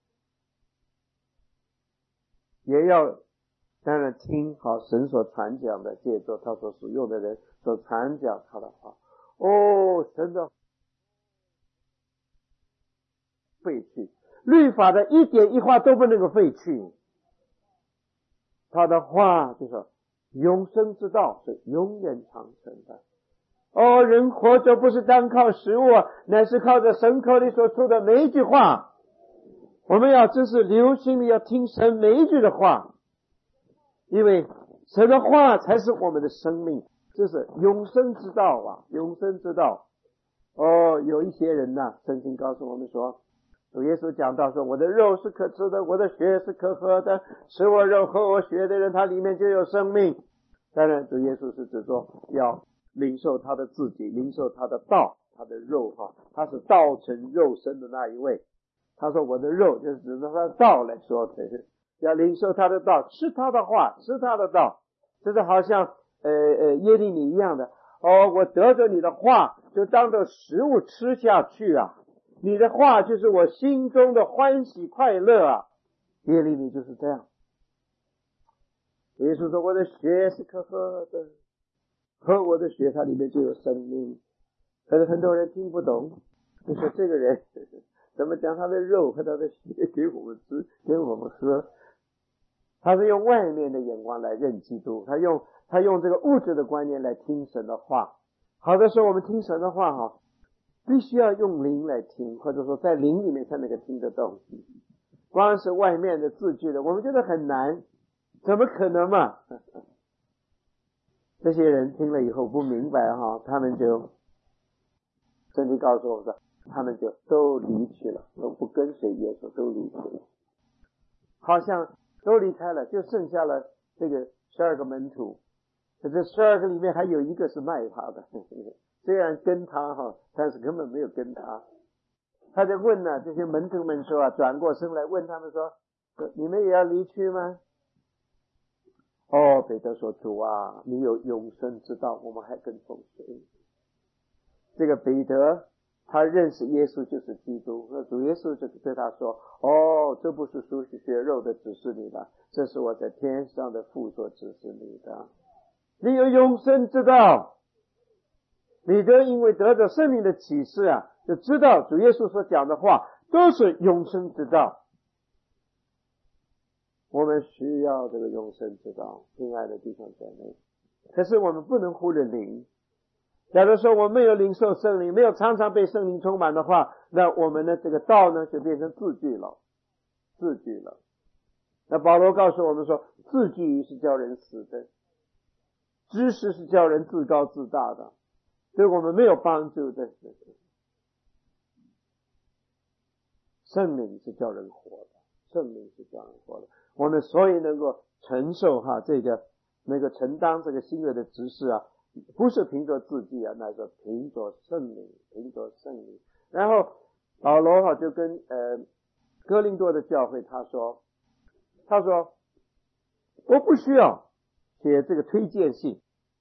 也要当然听好神所传讲的，借着他所使用的人所传讲他的话。神的废去，律法的一点一画都不能够废去。他的话就是永生之道，是永远长存的。人活着不是单靠食物，乃是靠着神口里所出的每一句话。我们要真是留心的要听神每一句的话，因为神的话才是我们的生命，这是永生之道啊，永生之道。有一些人呢，圣经告诉我们说，主耶稣讲到说，我的肉是可吃的，我的血是可喝的，吃我肉喝我血的人，他里面就有生命。当然主耶稣是指说要领受他的自己，领受他的道，他的肉他是道成肉身的那一位。他说我的肉就是指着他的道来说的，要领受他的道，吃他的话，吃他的道。就是好像耶利米一样的，我得着你的话就当作食物吃下去啊，你的话就是我心中的欢喜快乐啊。耶利米就是这样。耶稣说我的血是可喝的，喝我的血它里面就有生命。可是很多人听不懂，就说这个人怎么将他的肉和他的血给我们吃给我们喝。他是用外面的眼光来认基督，他用这个物质的观念来听神的话。好的时候我们听神的话必须要用灵来听，或者说在灵里面才能够听得懂。光是外面的字句的我们觉得很难，怎么可能嘛？这些人听了以后不明白他们就圣经告诉我们说，他们就都离去了，都不跟随耶稣，都离去了，好像都离开了，就剩下了这个12个门徒。这12个里面还有一个是卖他的，虽然跟他但是根本没有跟他。他就问这些门徒们说转过身来问他们说，你们也要离去吗？彼得说，主啊，你有永生之道，我们还跟从谁？这个彼得他认识耶稣就是基督，主耶稣就对他说，这不是属血肉的指示你的，这是我在天上的父所指示你的。你有永生之道。彼得因为得着圣灵的启示就知道主耶稣所讲的话都是永生之道。我们需要这个永生之道，亲爱的弟兄姐妹。可是我们不能忽略灵。假如说我们没有领受圣灵，没有常常被圣灵充满的话，那我们的这个道呢就变成字句了。那保罗告诉我们说，字句是叫人死的，知识是叫人自高自大的，对我们没有帮助的。圣灵是叫人活的，圣灵是叫人活的。我们所以能够承受这个能够承担这个新约的职事不是凭着自己乃是凭着圣灵，凭着圣灵。然后保罗就跟哥林多的教会他说我不需要写这个推荐信，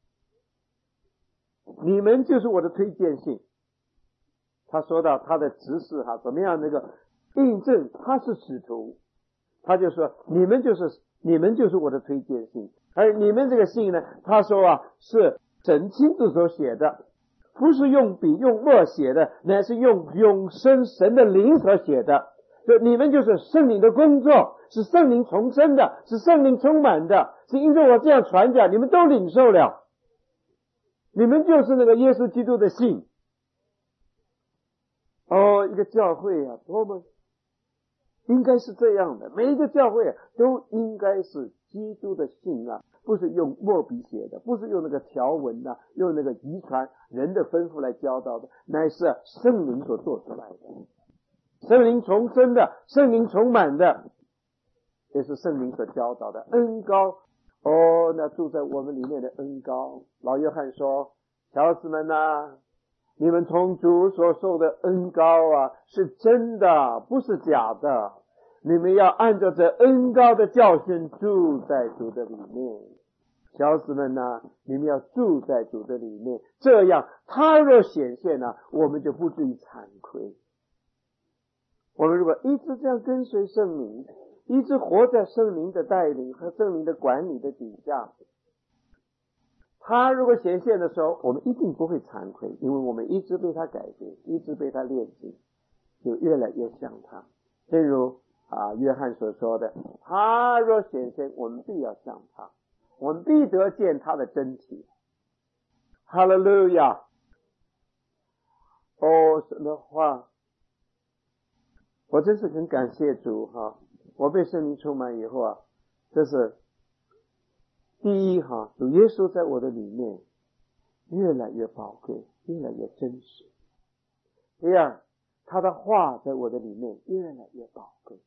你们就是我的推荐信。他说到他的执事怎么样印证他是使徒，他就说你们就是我的推荐信。而你们这个信呢，他说是神亲自所写的，不是用笔用墨写的，乃是用永生神的灵所写的。就你们就是圣灵的工作，是圣灵重生的，是圣灵充满的，是因着我这样传讲，你们都领受了，你们就是那个耶稣基督的信。一个教会多么应该是这样的，每一个教会都应该是基督的信不是用墨笔写的，不是用那个条文用那个遗传人的吩咐来教导的，乃是圣灵所做出来的。 圣灵重生的，圣灵充满的，也是圣灵所教导的恩膏。那住在我们里面的恩膏，老约翰说，小子们啊，你们从主所受的恩膏啊，是真的，不是假的。你们要按照这恩膏的教训住在主的里面。小子们啊，你们要住在主的里面，这样他若显现啊，我们就不至于惭愧。我们如果一直这样跟随圣灵，一直活在圣灵的带领和圣灵的管理的底下，他如果显现的时候，我们一定不会惭愧，因为我们一直被他改变，一直被他炼净，就越来越像他。正如约翰所说的，他若显现，我们必要像他，我们必得见他的真体。哈利路亚！神的话，我真是很感谢主哈！我被圣灵充满以后啊，这是第一哈，主耶稣在我的里面越来越宝贵，越来越真实。第二，他的话在我的里面越来越宝贵，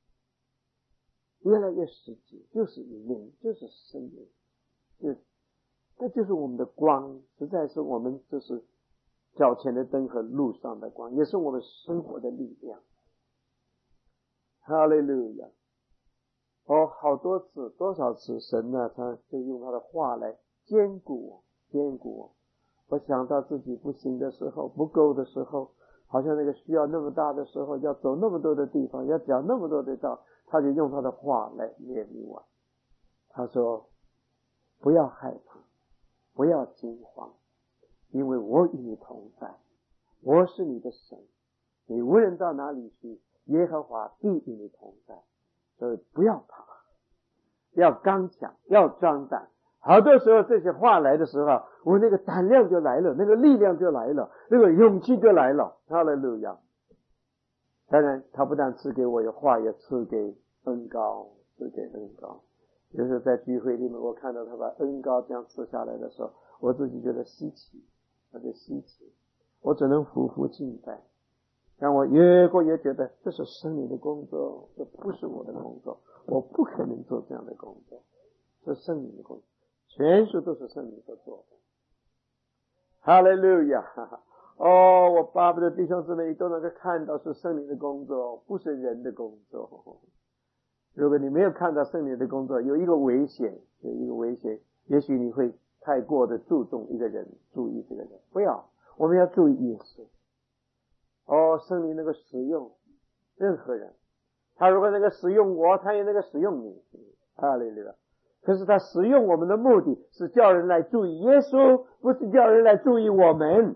越来越实际，就是灵，就是生命，这就是我们的光，实在是我们就是脚前的灯和路上的光，也是我们生活的力量。哈利路亚！好多次，多少次神呢，他就用他的话来坚固我。我想到自己不行的时候，不够的时候，好像那个需要那么大的时候，要走那么多的地方，要讲那么多的道，他就用他的话来勉励我。他说，不要害怕，不要惊慌，因为我与你同在，我是你的神，你无论到哪里去，耶和华必与你同在。所以不要怕，要刚强，要壮胆。好多时候这些话来的时候，我那个胆量就来了，那个力量就来了，那个勇气就来了。哈利路亚！当然他不但赐给我有话，也赐给恩膏，赐给恩膏。有时候在聚会里面，我看到他把恩膏这样赐下来的时候，我自己觉得稀奇，我只能匍匐敬拜。让我越过越觉得这是圣灵的工作，这不是我的工作，我不可能做这样的工作，这是圣灵的工作，全数都是圣灵所做的。哈利路亚！我巴不得弟兄姊妹都能够看到是圣灵的工作，不是人的工作。如果你没有看到圣灵的工作，有一个危险，也许你会太过的注重一个人，注意这个人，不要，我们要注意耶稣。圣灵能够使用任何人，他如果能够使用我，他也能够使用你。哈利路亚！可是他使用我们的目的是叫人来注意耶稣，不是叫人来注意我们。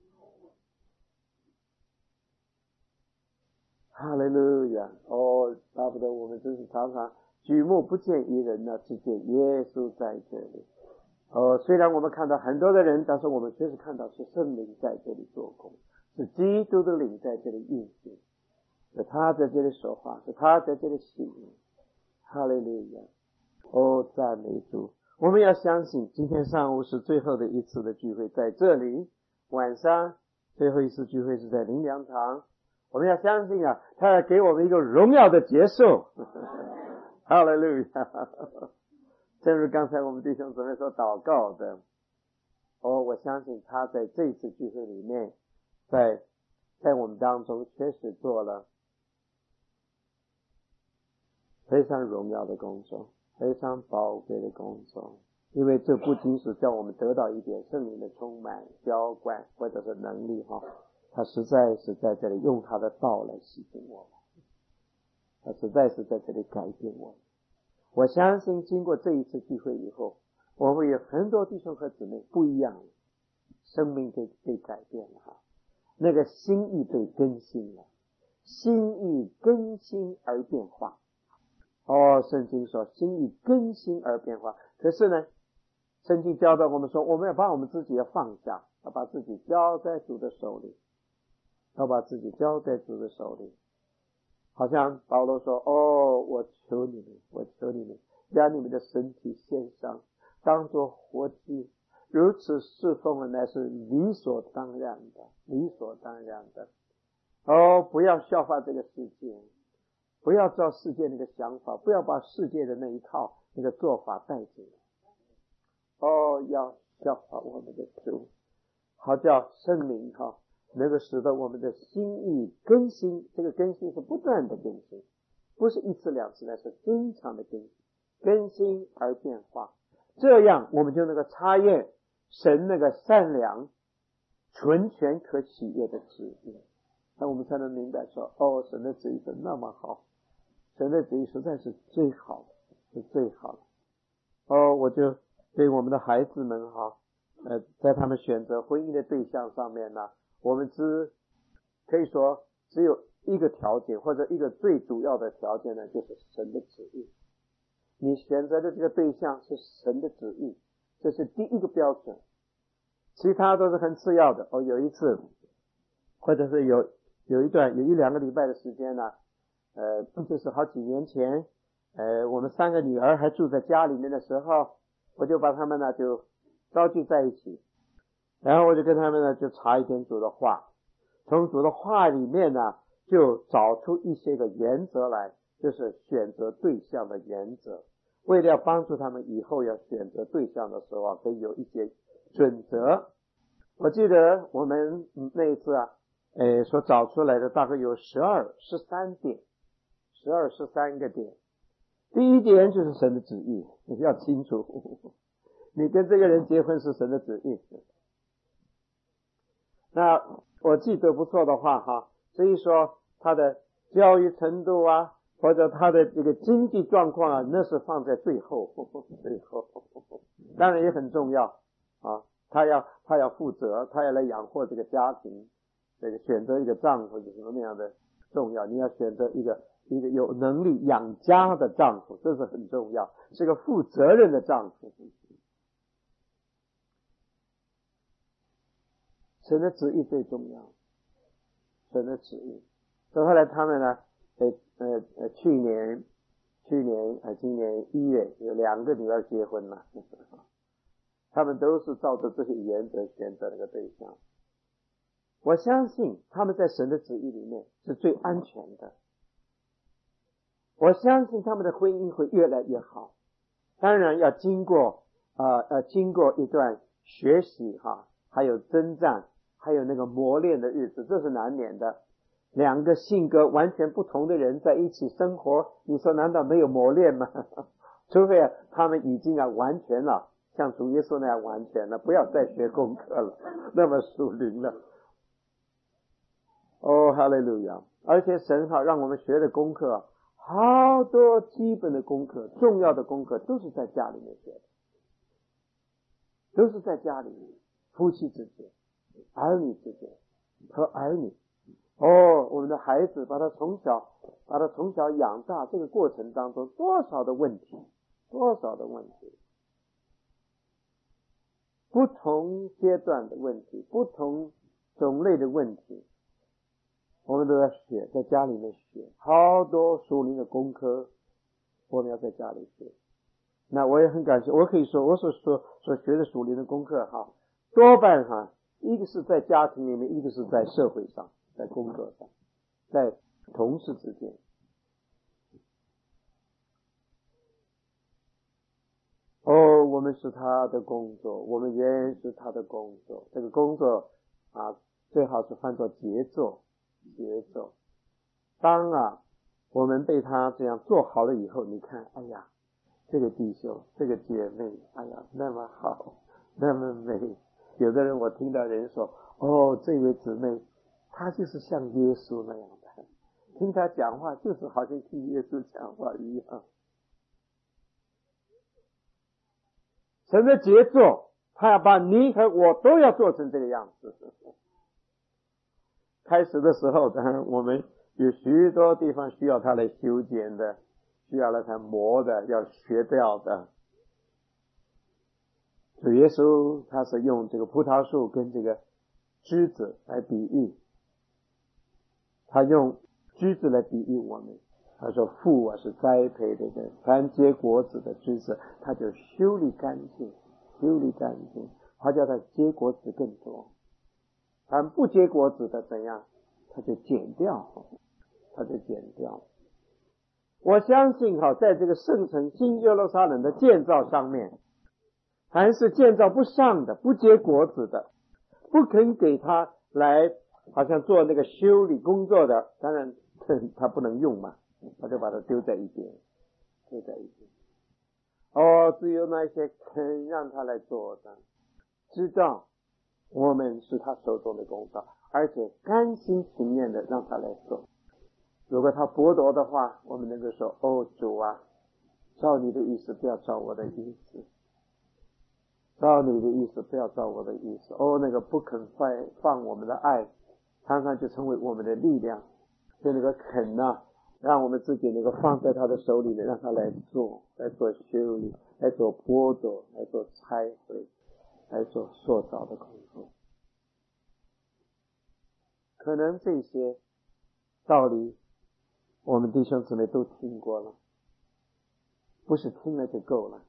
哈利路亚！巴不得我们真是常常举目不见一人呢，只见耶稣在这里。虽然我们看到很多的人，但是我们确实看到是圣灵在这里做工，是基督的灵在这里运行，是他在这里说话，是他在这里行。哈利路亚！赞美主！我们要相信今天上午是最后的一次的聚会在这里，晚上最后一次聚会是在灵粮堂。我们要相信啊，他要给我们一个荣耀的结束。哈利路亚！正如刚才我们弟兄姊妹所祷告的，我相信他在这一次聚会里面，在我们当中确实做了非常荣耀的工作，非常宝贵的工作。因为这不仅是叫我们得到一点圣灵的充满、浇灌或者是能力他实在是在这里用他的道来洗净我们，他实在是在这里改变我们。我相信经过这一次聚会以后，我会有很多弟兄和姊妹不一样了，生命被改变了那个心意被更新了，心意更新而变化。圣经说心意更新而变化。可是呢，圣经教导我们说，我们要把我们自己要放下，要把自己交在主的手里，好像保罗说，我求你们将你们的身体献上，当作活祭，如此侍奉乃是理所当然的。 不要效法这个世界，不要照世界那个想法，不要把世界的那一套那个做法带进来。要效法我们的主，好叫圣灵能够使得我们的心意更新。这个更新是不断的更新，不是一次两次，那是经常的更新，更新而变化。这样我们就能够查验神那个善良、纯全可喜悦的旨意，那我们才能明白说，神的旨意是那么好，神的旨意实在是最好的，是最好的。我就对我们的孩子们在他们选择婚姻的对象上面呢，我们可以说只有一个条件，或者一个最主要的条件呢，就是神的旨意。你选择的这个对象是神的旨意，这是第一个标准，其他都是很次要的。有一次，或者是有一两个礼拜的时间呢，就是好几年前，我们3个女儿还住在家里面的时候，我就把他们呢就召集在一起，然后我就跟他们呢就查一点主的话，从主的话里面呢就找出一些个原则来，就是选择对象的原则，为了要帮助他们以后要选择对象的时候可以有一些准则。我记得我们那一次所找出来的大概有13点，13个点。第一点就是神的旨意，你要清楚，你跟这个人结婚是神的旨意。那我记得不错的话至于说他的教育程度或者他的这个经济状况那是放在最后，当然也很重要他要负责，他要来养活这个家庭，这个选择一个丈夫是什么样的重要，你要选择一个有能力养家的丈夫，这是很重要，是个负责任的丈夫。神的旨意最重要，神的旨意。所以后来他们呢今年1月有2个女儿结婚了，他们都是照着这些原则选择那个对象。我相信他们在神的旨意里面是最安全的，我相信他们的婚姻会越来越好。当然要经过一段学习还有征战，还有那个磨练的日子，这是难免的。2个性格完全不同的人在一起生活，你说难道没有磨练吗？除非他们已经完全了，像主耶稣那样完全了，不要再学功课了，那么属灵了。哈利路亚！而且神让我们学的功课好多基本的功课，重要的功课都是在家里面学的，都是在家里面，夫妻之间、儿女之间和儿女。我们的孩子把他从小养大，这个过程当中多少的问题，不同阶段的问题，不同种类的问题，我们都要学，在家里面学，好多属灵的功课我们要在家里学。那我也很感谢，我可以说我所学的属灵的功课多半一个是在家庭里面，一个是在社会上，在工作上，在同事之间。我们是他的工作，我们也是他的工作，这个工作最好是换作节奏。当我们被他这样做好了以后，你看，哎呀，这个弟兄这个姐妹，哎呀，那么好，那么美。有的人我听到人说，这位姊妹她就是像耶稣那样的，听她讲话就是好像听耶稣讲话一样。神的杰作，他要把你和我都要做成这个样子。开始的时候，当然我们有许多地方需要他来修剪的，需要来他磨的，要学掉的。主耶稣他是用这个葡萄树跟这个枝子来比喻，他用枝子来比喻我们。他说父是栽培这个凡结果子的枝子，他就修理干净，他叫他结果子更多。凡不结果子的怎样， 他就剪掉。我相信在这个圣城新耶路撒冷的建造上面，凡是建造不上的、不结果子的，不肯给他来好像做那个修理工作的，当然他不能用嘛，他就把它丢在一边。只有那些肯让他来做的，知道我们是他手中的工作，而且甘心情愿的让他来做。如果他剥夺的话，我们能够说，主啊，照你的意思，不要照我的意思，照你的意思，不要照我的意思。那个不肯放我们的爱，常常就成为我们的力量。就那个肯让我们自己能够放在他的手里面，让他来做修理，来做剥夺，来做拆毁，来做塑造的工作。可能这些道理我们弟兄姊妹都听过了，不是听了就够了，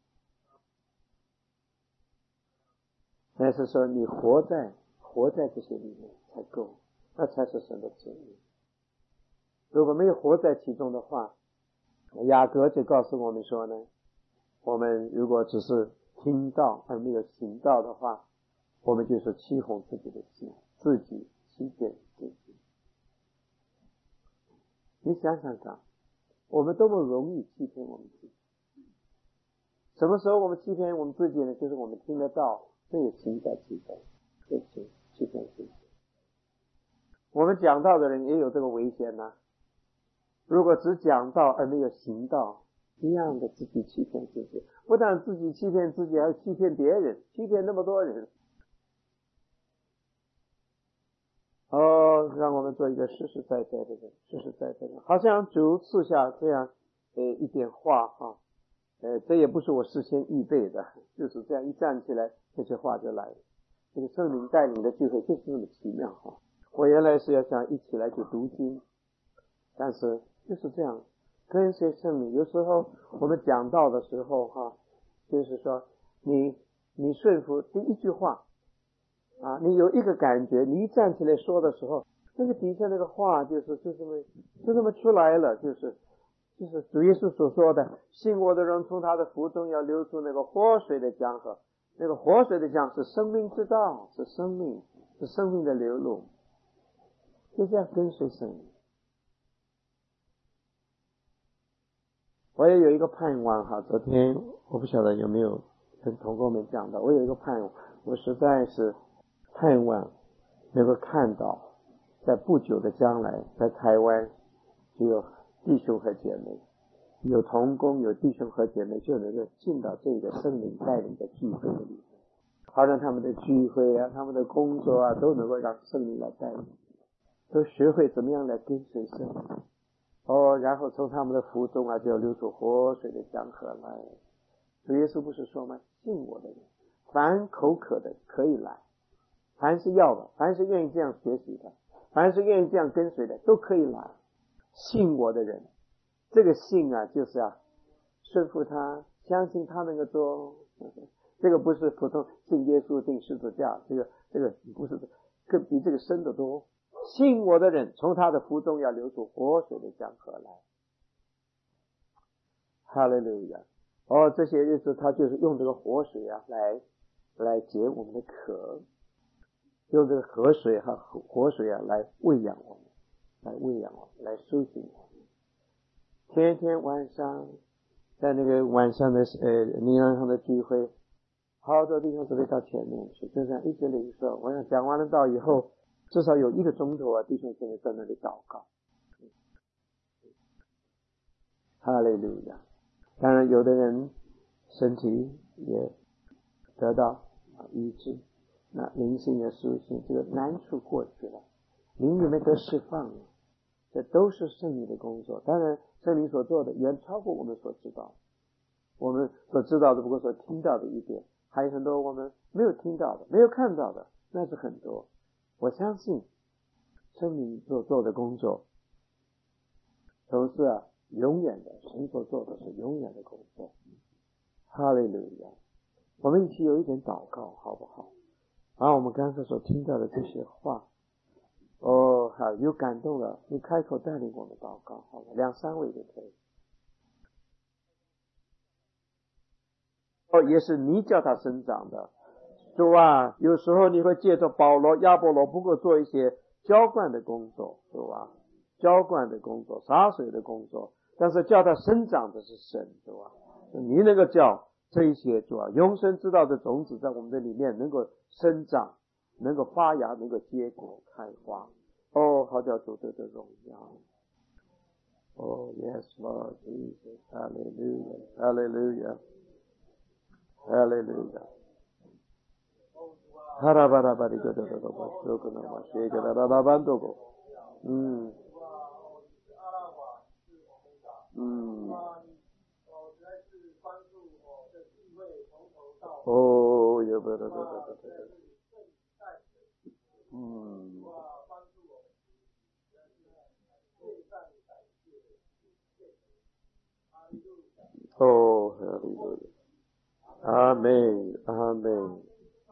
那是说你活在这些里面才够，那才是神的旨意。如果没有活在其中的话，雅各就告诉我们说呢，我们如果只是听到而没有行道的话，我们就是欺哄自己的心，自己欺骗自己。你想想看，我们多么容易欺骗我们自己。什么时候我们欺骗我们自己呢？就是我们听得到，这也行在其中，这是欺骗自己。我们讲道的人也有这个危险如果只讲道而没有行道，一样的自己欺骗自己，不但自己欺骗自己，还欺骗别人，欺骗那么多人。让我们做一个实实在在的人，好像主赐下这样一点话这也不是我事先预备的，就是这样一站起来，这些话就来了。这个圣灵带领的聚会就是这么奇妙我原来是要想一起来去读经，但是就是这样跟随圣灵。有时候我们讲道的时候就是说你顺服第一句话你有一个感觉，你一站起来说的时候，那个底下那个话就这么出来了，就是主耶稣所说的，信我的人从他的腹中要流出那个活水的江河。那个活水的江是生命之道，是生命的流露。就这样跟随圣灵。我也有一个盼望昨天我不晓得有没有跟同工们讲到，我有一个盼望，我实在是盼望能够看到在不久的将来，在台湾只有弟兄和姐妹，有同工有弟兄和姐妹，就能够进到这个圣灵带领的聚会里面，好让他们的聚会他们的工作都能够让圣灵来带领，都学会怎么样来跟随圣灵然后从他们的腹中就要流出活水的江河来。主耶稣不是说吗？信我的人，凡口渴的可以来，凡是要的，凡是愿意这样学习的，凡是愿意这样跟随的，都可以来。信我的人，这个信就是顺服他，相信他能够做。这个不是普通信耶稣定十字架，这个不是，更比这个深得多。信我的人，从他的腹中要流出活水的江河来。哈利路亚！这些日子他就是用这个活水来解我们的渴，用这个河水和活水来喂养我们，来苏醒我们。天天晚上在那个晚上的灵粮堂的聚会，好多弟兄姊妹到前面去，就这样一直领受。我想讲完了道以后，至少有1个钟头弟兄姊妹在那里祷告。哈利路亚！当然有的人身体也得到医治，那灵性也苏醒，这个难处过去了，灵里面得释放了，这都是圣灵的工作。当然圣灵所做的远超过我们所知道，我们所知道的不过所听到的一点，还有很多我们没有听到的，没有看到的，那是很多。我相信圣灵所做的工作都是永远的，神所做的是永远的工作。哈利路亚！我们一起有一点祷告好不好？我们刚才所听到的这些话， 哦，好，有感动了，你开口带领我们祷告，好了，2、3位就可以。也是你叫他生长的。主啊，有时候你会借着保罗、亚波罗不过做一些浇灌的工作，主啊，浇灌的工作、洒水的工作，但是叫他生长的是神，主啊，你能够叫这一些主啊永生之道的种子在我们的里面能够生长，能够发芽，能够结果开花。哦，好叫主得的荣耀。Oh yes, Lord Jesus, Hallelujah, Hallelujah, Hallelujah. 哈拉巴拉巴里个的个巴说个那嘛，学个那拉班多个，哦，有不得，哦，哈利路亚，阿门，阿门。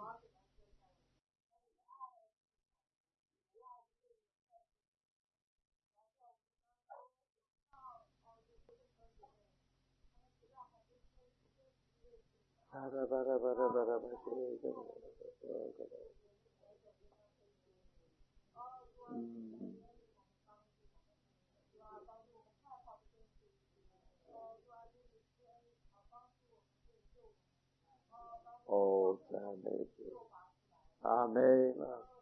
哦，赞美主，阿门。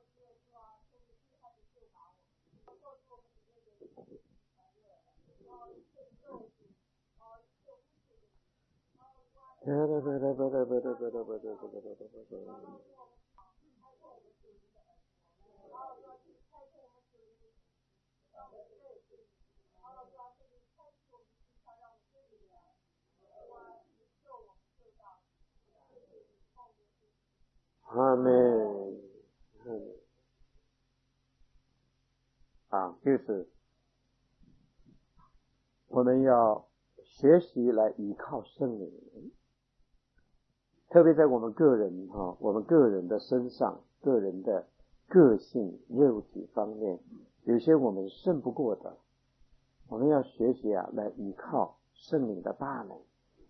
阿门。就是我们要学习来依靠圣灵，特别在我们个人我们个人的身上，个人的个性肉体方面，有些我们胜不过的，我们要学习来依靠圣灵的大能。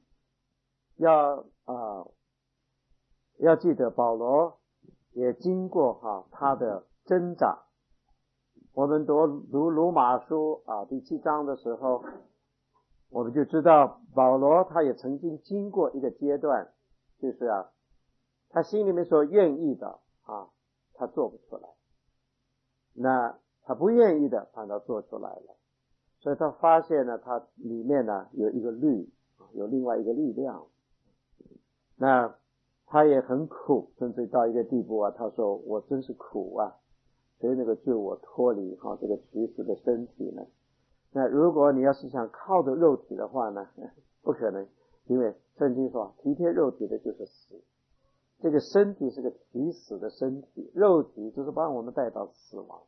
要记得保罗也经过他的挣扎。我们读罗马书第7章的时候，我们就知道保罗他也曾经经过一个阶段，就是他心里面所愿意的他做不出来，那他不愿意的反倒做出来了，所以他发现呢，他里面呢有一个律，有另外一个力量，那他也很苦，甚至到一个地步他说我真是苦谁能够救我脱离这个取死的身体呢？那如果你要是想靠着肉体的话呢，不可能，因为圣经说体贴肉体的就是死，这个身体是个体死的身体，肉体就是把我们带到死亡。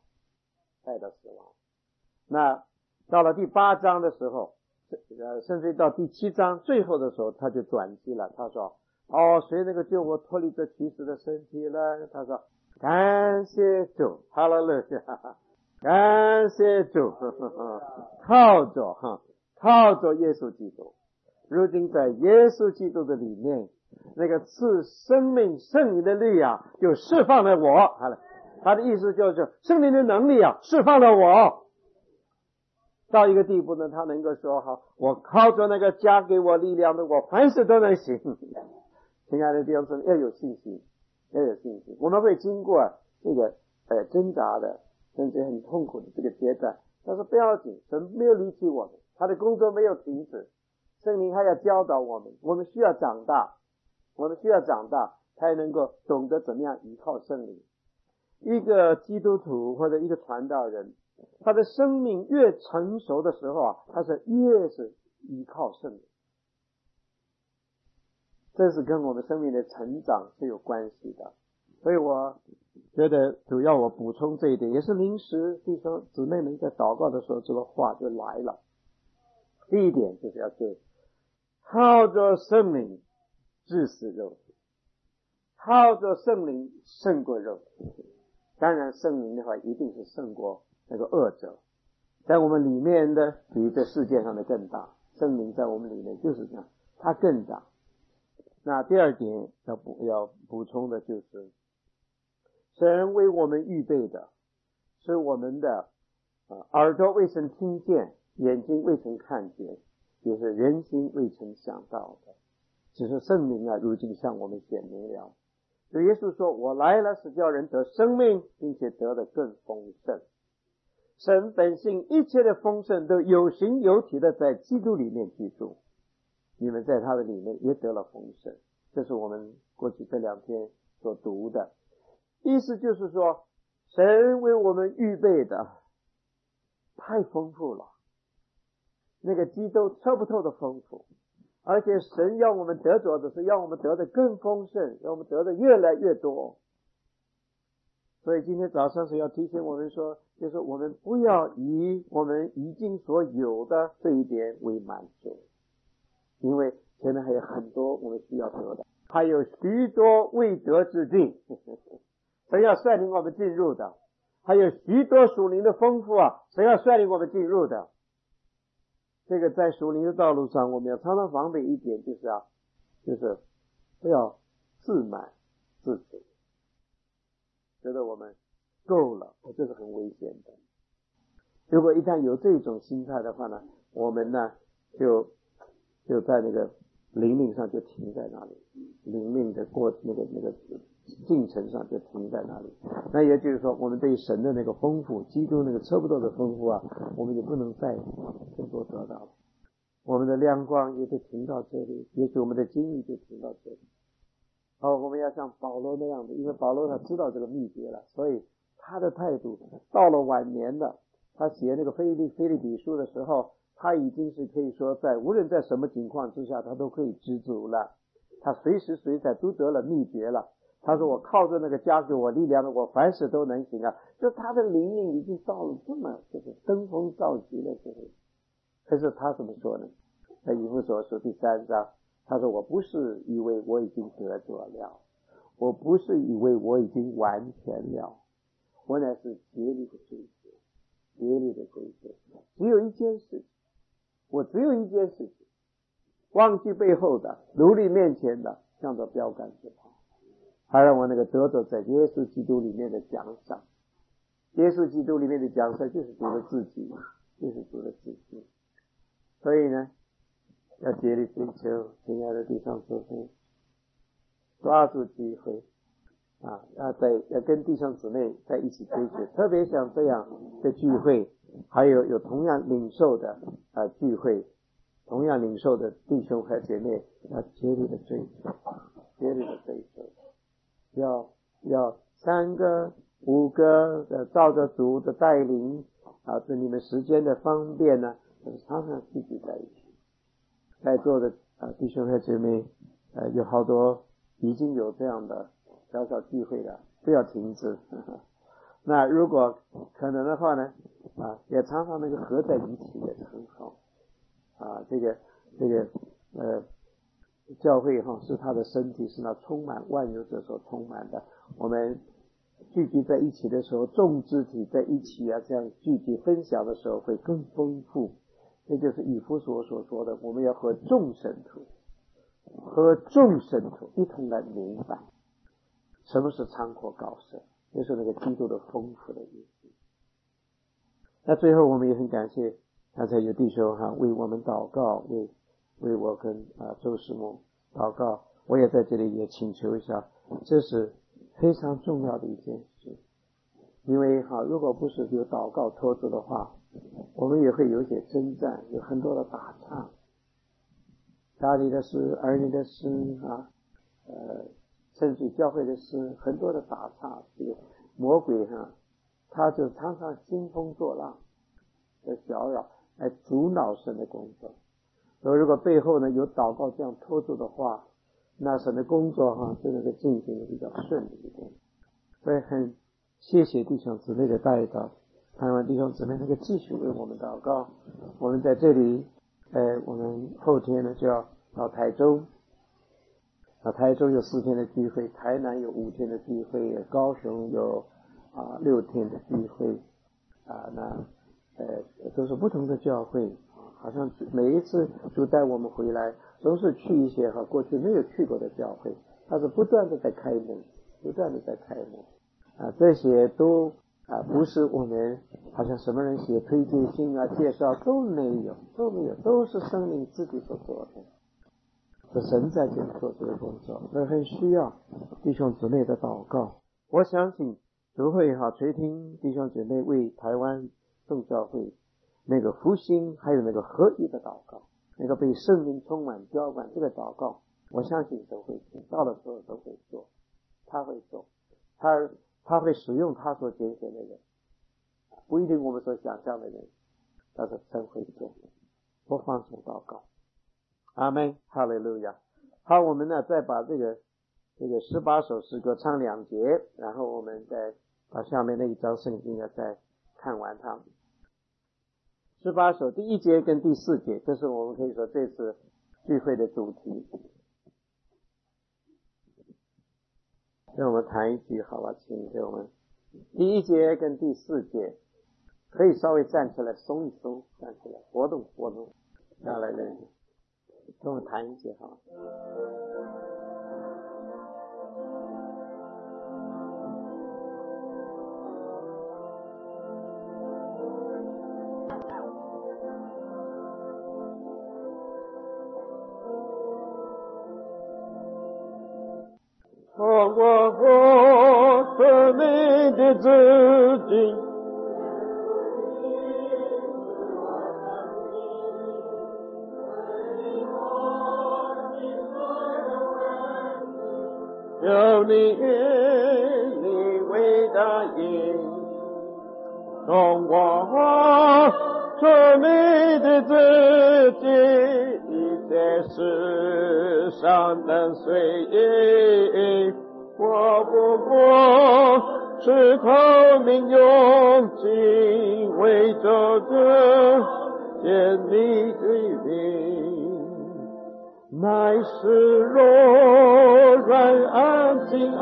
那到了第8章的时候，甚至到第7章最后的时候，他就转机了，他说谁能够救我脱离这体死的身体呢？他说感谢主，哈利路亚，感谢主，靠着耶稣基督，如今在耶稣基督的里面，那个赐生命圣灵的力就释放了我。他的意思就是圣灵的能力释放了我，到一个地步呢，他能够说我靠着那个加给我力量的，我凡事都能行。亲爱的弟兄姊妹，要有信心。我们会经过这个挣扎的，甚至很痛苦的这个阶段，但是不要紧，神没有离弃我们，他的工作没有停止，圣灵还要教导我们，我们需要长大才能够懂得怎么样依靠圣灵。一个基督徒或者一个传道人，他的生命越成熟的时候他是越是依靠圣灵，这是跟我们生命的成长是有关系的。所以我觉得主要我补充这一点，也是临时弟兄姊妹们在祷告的时候，这个话就来了。第一点就是要靠着圣灵治死肉体，靠着圣灵胜过肉体。 当然圣灵的话一定是胜过那个恶者，在我们里面的比这世界上的更大，圣灵在我们里面就是这样，它更大。那第二点要补充的就是，神为我们预备的是我们的耳朵未曾听见，眼睛未曾看见，也是人心未曾想到的，只是圣灵如今向我们显明了。所以耶稣说，我来了是叫人得生命，并且得的更丰盛。神本性一切的丰盛都有形有体的在基督里面居住，你们在他的里面也得了丰盛。这是我们过去这2天所读的，意思就是说，神为我们预备的太丰富了，那个基督测不透的丰富，而且神要我们得着的是要我们得的更丰盛，要我们得的越来越多。所以今天早上是要提醒我们说，就是我们不要以我们已经所有的这一点为满足，因为前面还有很多我们需要得的，还有许多未得之地神要率领我们进入的，还有许多属灵的丰富神要率领我们进入的。这个在属灵的道路上，我们要常常防备一点，就是不要自满自足，觉得我们够了，这是很危险的。如果一旦有这种心态的话呢，我们呢就在那个灵命上就停在那里，灵命的那个进程上就停在那里。那也就是说，我们对神的那个丰富，基督那个测不到的丰富我们就不能再更多得到了。我们的亮光也就停到这里，也许我们的经历就停到这里。我们要像保罗那样的，因为保罗他知道这个秘诀了，所以他的态度到了晚年了，他写那个腓立比书的时候，他已经是可以说无论在什么情况之下他都可以知足了，他随时随在都得了秘诀了。他说我靠着那个加给我力量的，我凡事都能行就他的灵命已经到了这么就是登峰造极的时候。可是他怎么说呢？在以弗所书第3章，他说我不是以为我已经得着了，我不是以为我已经完全了，我乃是竭力的追求，竭力的追求。只有一件事情，忘记背后的，努力面前的，向着标杆去跑，还让我那个得着在耶稣基督里面的奖赏。耶稣基督里面的奖赏就是主的自己，就是主的自己。所以呢，要竭力追求，亲爱的弟兄姊妹，抓住机会要跟弟兄姊妹在一起追求，特别像这样的聚会，还有同样领受的聚会，同样领受的弟兄和姐妹，要竭力的追求，竭力的追求，要3个5个照着主的带领对你们时间的方便呢，常常聚集在一起。在座的弟兄和姐妹有好多已经有这样的小小聚会了，不要停止那如果可能的话呢也常常那个合在一起也是很好这个教会是他的身体，是那充满万有者所充满的。我们聚集在一起的时候，众肢体在一起这样聚集分享的时候会更丰富。这就是以弗所所说的，我们要和众圣徒一同来明白什么是长阔高深，就是那个基督的丰富的意思。那最后我们也很感谢刚才有弟兄为我们祷告，为我跟周师母祷告，我也在这里也请求一下，这是非常重要的一件事。因为如果不是有祷告托住的话，我们也会有一些征战，有很多的打岔，家里的事、儿女的事甚至教会的事，很多的打岔。这个魔鬼他就常常兴风作浪的搅扰，来阻挠神的工作。所以如果背后呢有祷告这样托住的话，那神的工作就能够进行的比较顺利一点。所以很谢谢弟兄姊妹的带导，盼望弟兄姊妹能够继续为我们祷告。我们在这里我们后天呢就要到台中台中有4天的聚会，台南有5天的聚会，高雄有 6天的聚会都是不同的教会，好像每一次主带我们回来都是去一些过去没有去过的教会，它是不断的在开门，这些都不是我们好像什么人写推荐信介绍都没有，都是圣灵自己所做的，是神在这里做这个工作，那很需要弟兄姊妹的祷告。我相信主会垂听弟兄姊妹为台湾众教会那个复兴还有那个合一的祷告，那个被圣灵充满浇灌这个祷告，我相信都会听，到的时候都会做，他会做，他会使用他所拣选的人，不一定我们所想象的人，但是真会做。我放手祷告，阿们，哈利路亚。好，我们呢再把这个18首诗歌唱2节，然后我们再把下面那一章圣经再看完它。18首第1节跟第4节，这是我们可以说这次聚会的主题。让我们谈一句好吧，请给我们第1节跟第4节可以稍微站起来松一松，站起来活动下来的人跟我们谈一节好吧。 透过我生命的自己，有你为大引，从我生命的自己，你在世上跟随，我不过是透明用尽为着这建立罪名，乃是柔软安静，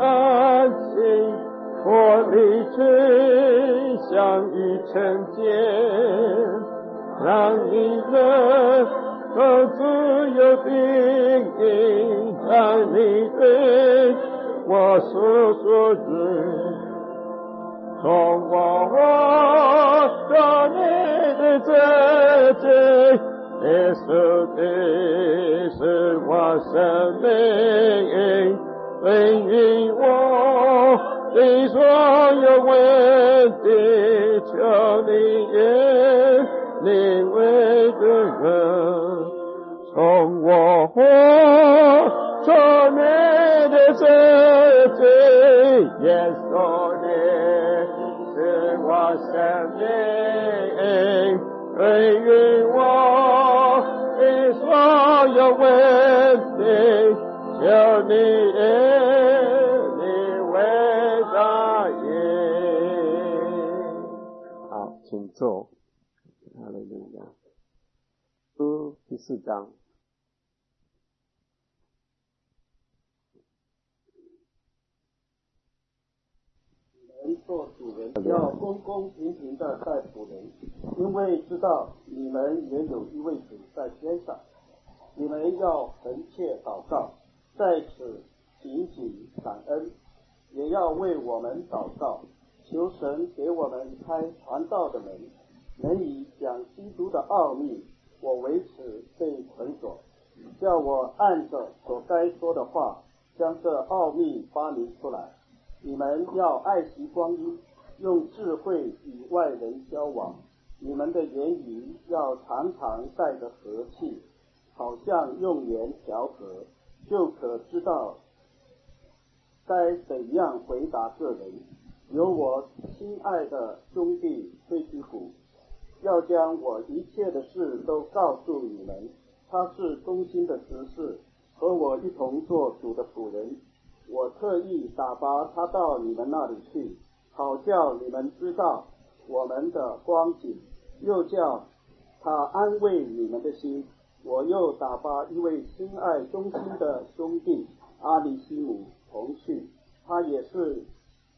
我立志相遇成见，让你的自由定义，让你对我所知，从我生命的自己，耶稣的是我生命，应允我的所有问题，求你也领为的人，从我生命的自己，耶稣的是我生命，应允我的所有问题，求你为大应。 好，请坐。哈利路亚。第4章。 做主人要公公平平的待仆人，因为知道你们也有一位主在天上。你们要恳切祷告，在此紧紧感恩，也要为我们祷告，求神给我们开传道的门，能以讲基督的奥秘，我为此被捆锁，叫我按着所该说的话，将这奥秘发明出来。你们要爱惜光阴，用智慧与外人交往，你们的言语要常常带着和气，好像用言调和，就可知道该怎样回答个人。有我亲爱的兄弟推基古，要将我一切的事都告诉你们，他是忠心的执事，和我一同做主的仆人。我特意打发他到你们那里去，好叫你们知道我们的光景，又叫他安慰你们的心。我又打发一位亲爱忠心的兄弟阿里西姆同去，他也是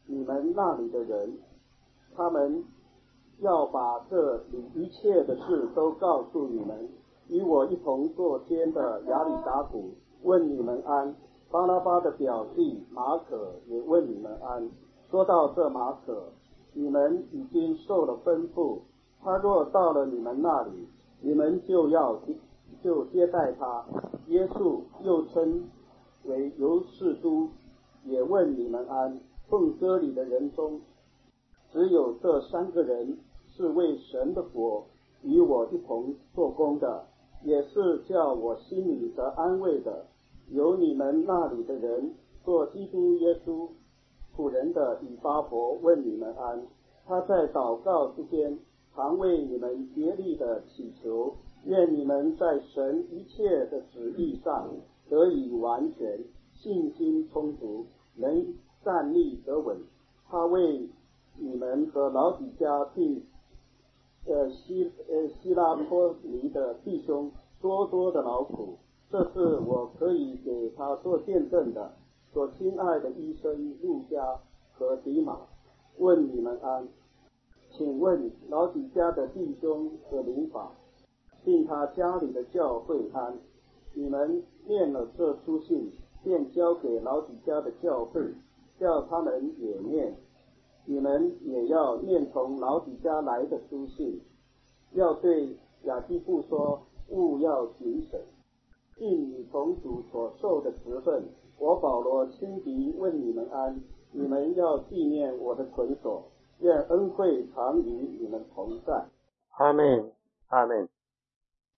你们那里的人，他们要把这里一切的事都告诉你们。与我一同作监的亚里达古问你们安，巴拉巴的表弟马可也问你们安。说到这马可，你们已经受了吩咐，他若到了你们那里，你们就接待他。耶稣又称为犹士都，也问你们安。奉歌里的人中，只有这3个人是为神的国与我一同做工的，也是叫我心里得安慰的。有你们那里的人做基督耶稣仆人的以巴弗问你们安。他在祷告之间常为你们竭力的祈求，愿你们在神一切的旨意上得以完全，信心充足，能站立得稳。他为你们和老底嘉并希拉托尼的弟兄多多的劳苦，这是我可以给他做见证的。所亲爱的医生路加和迪马问你们安。请问老底嘉的弟兄和邻坊，并他家里的教会安。你们念了这书信，便交给老底嘉的教会，叫他们也念。你们也要念从老底嘉来的书信，要对雅基布说，务要谨慎，尽你从主所受的职分。我保罗亲笔问你们安。你们要纪念我的捆锁，愿恩惠常与你们同在。 阿们，阿们。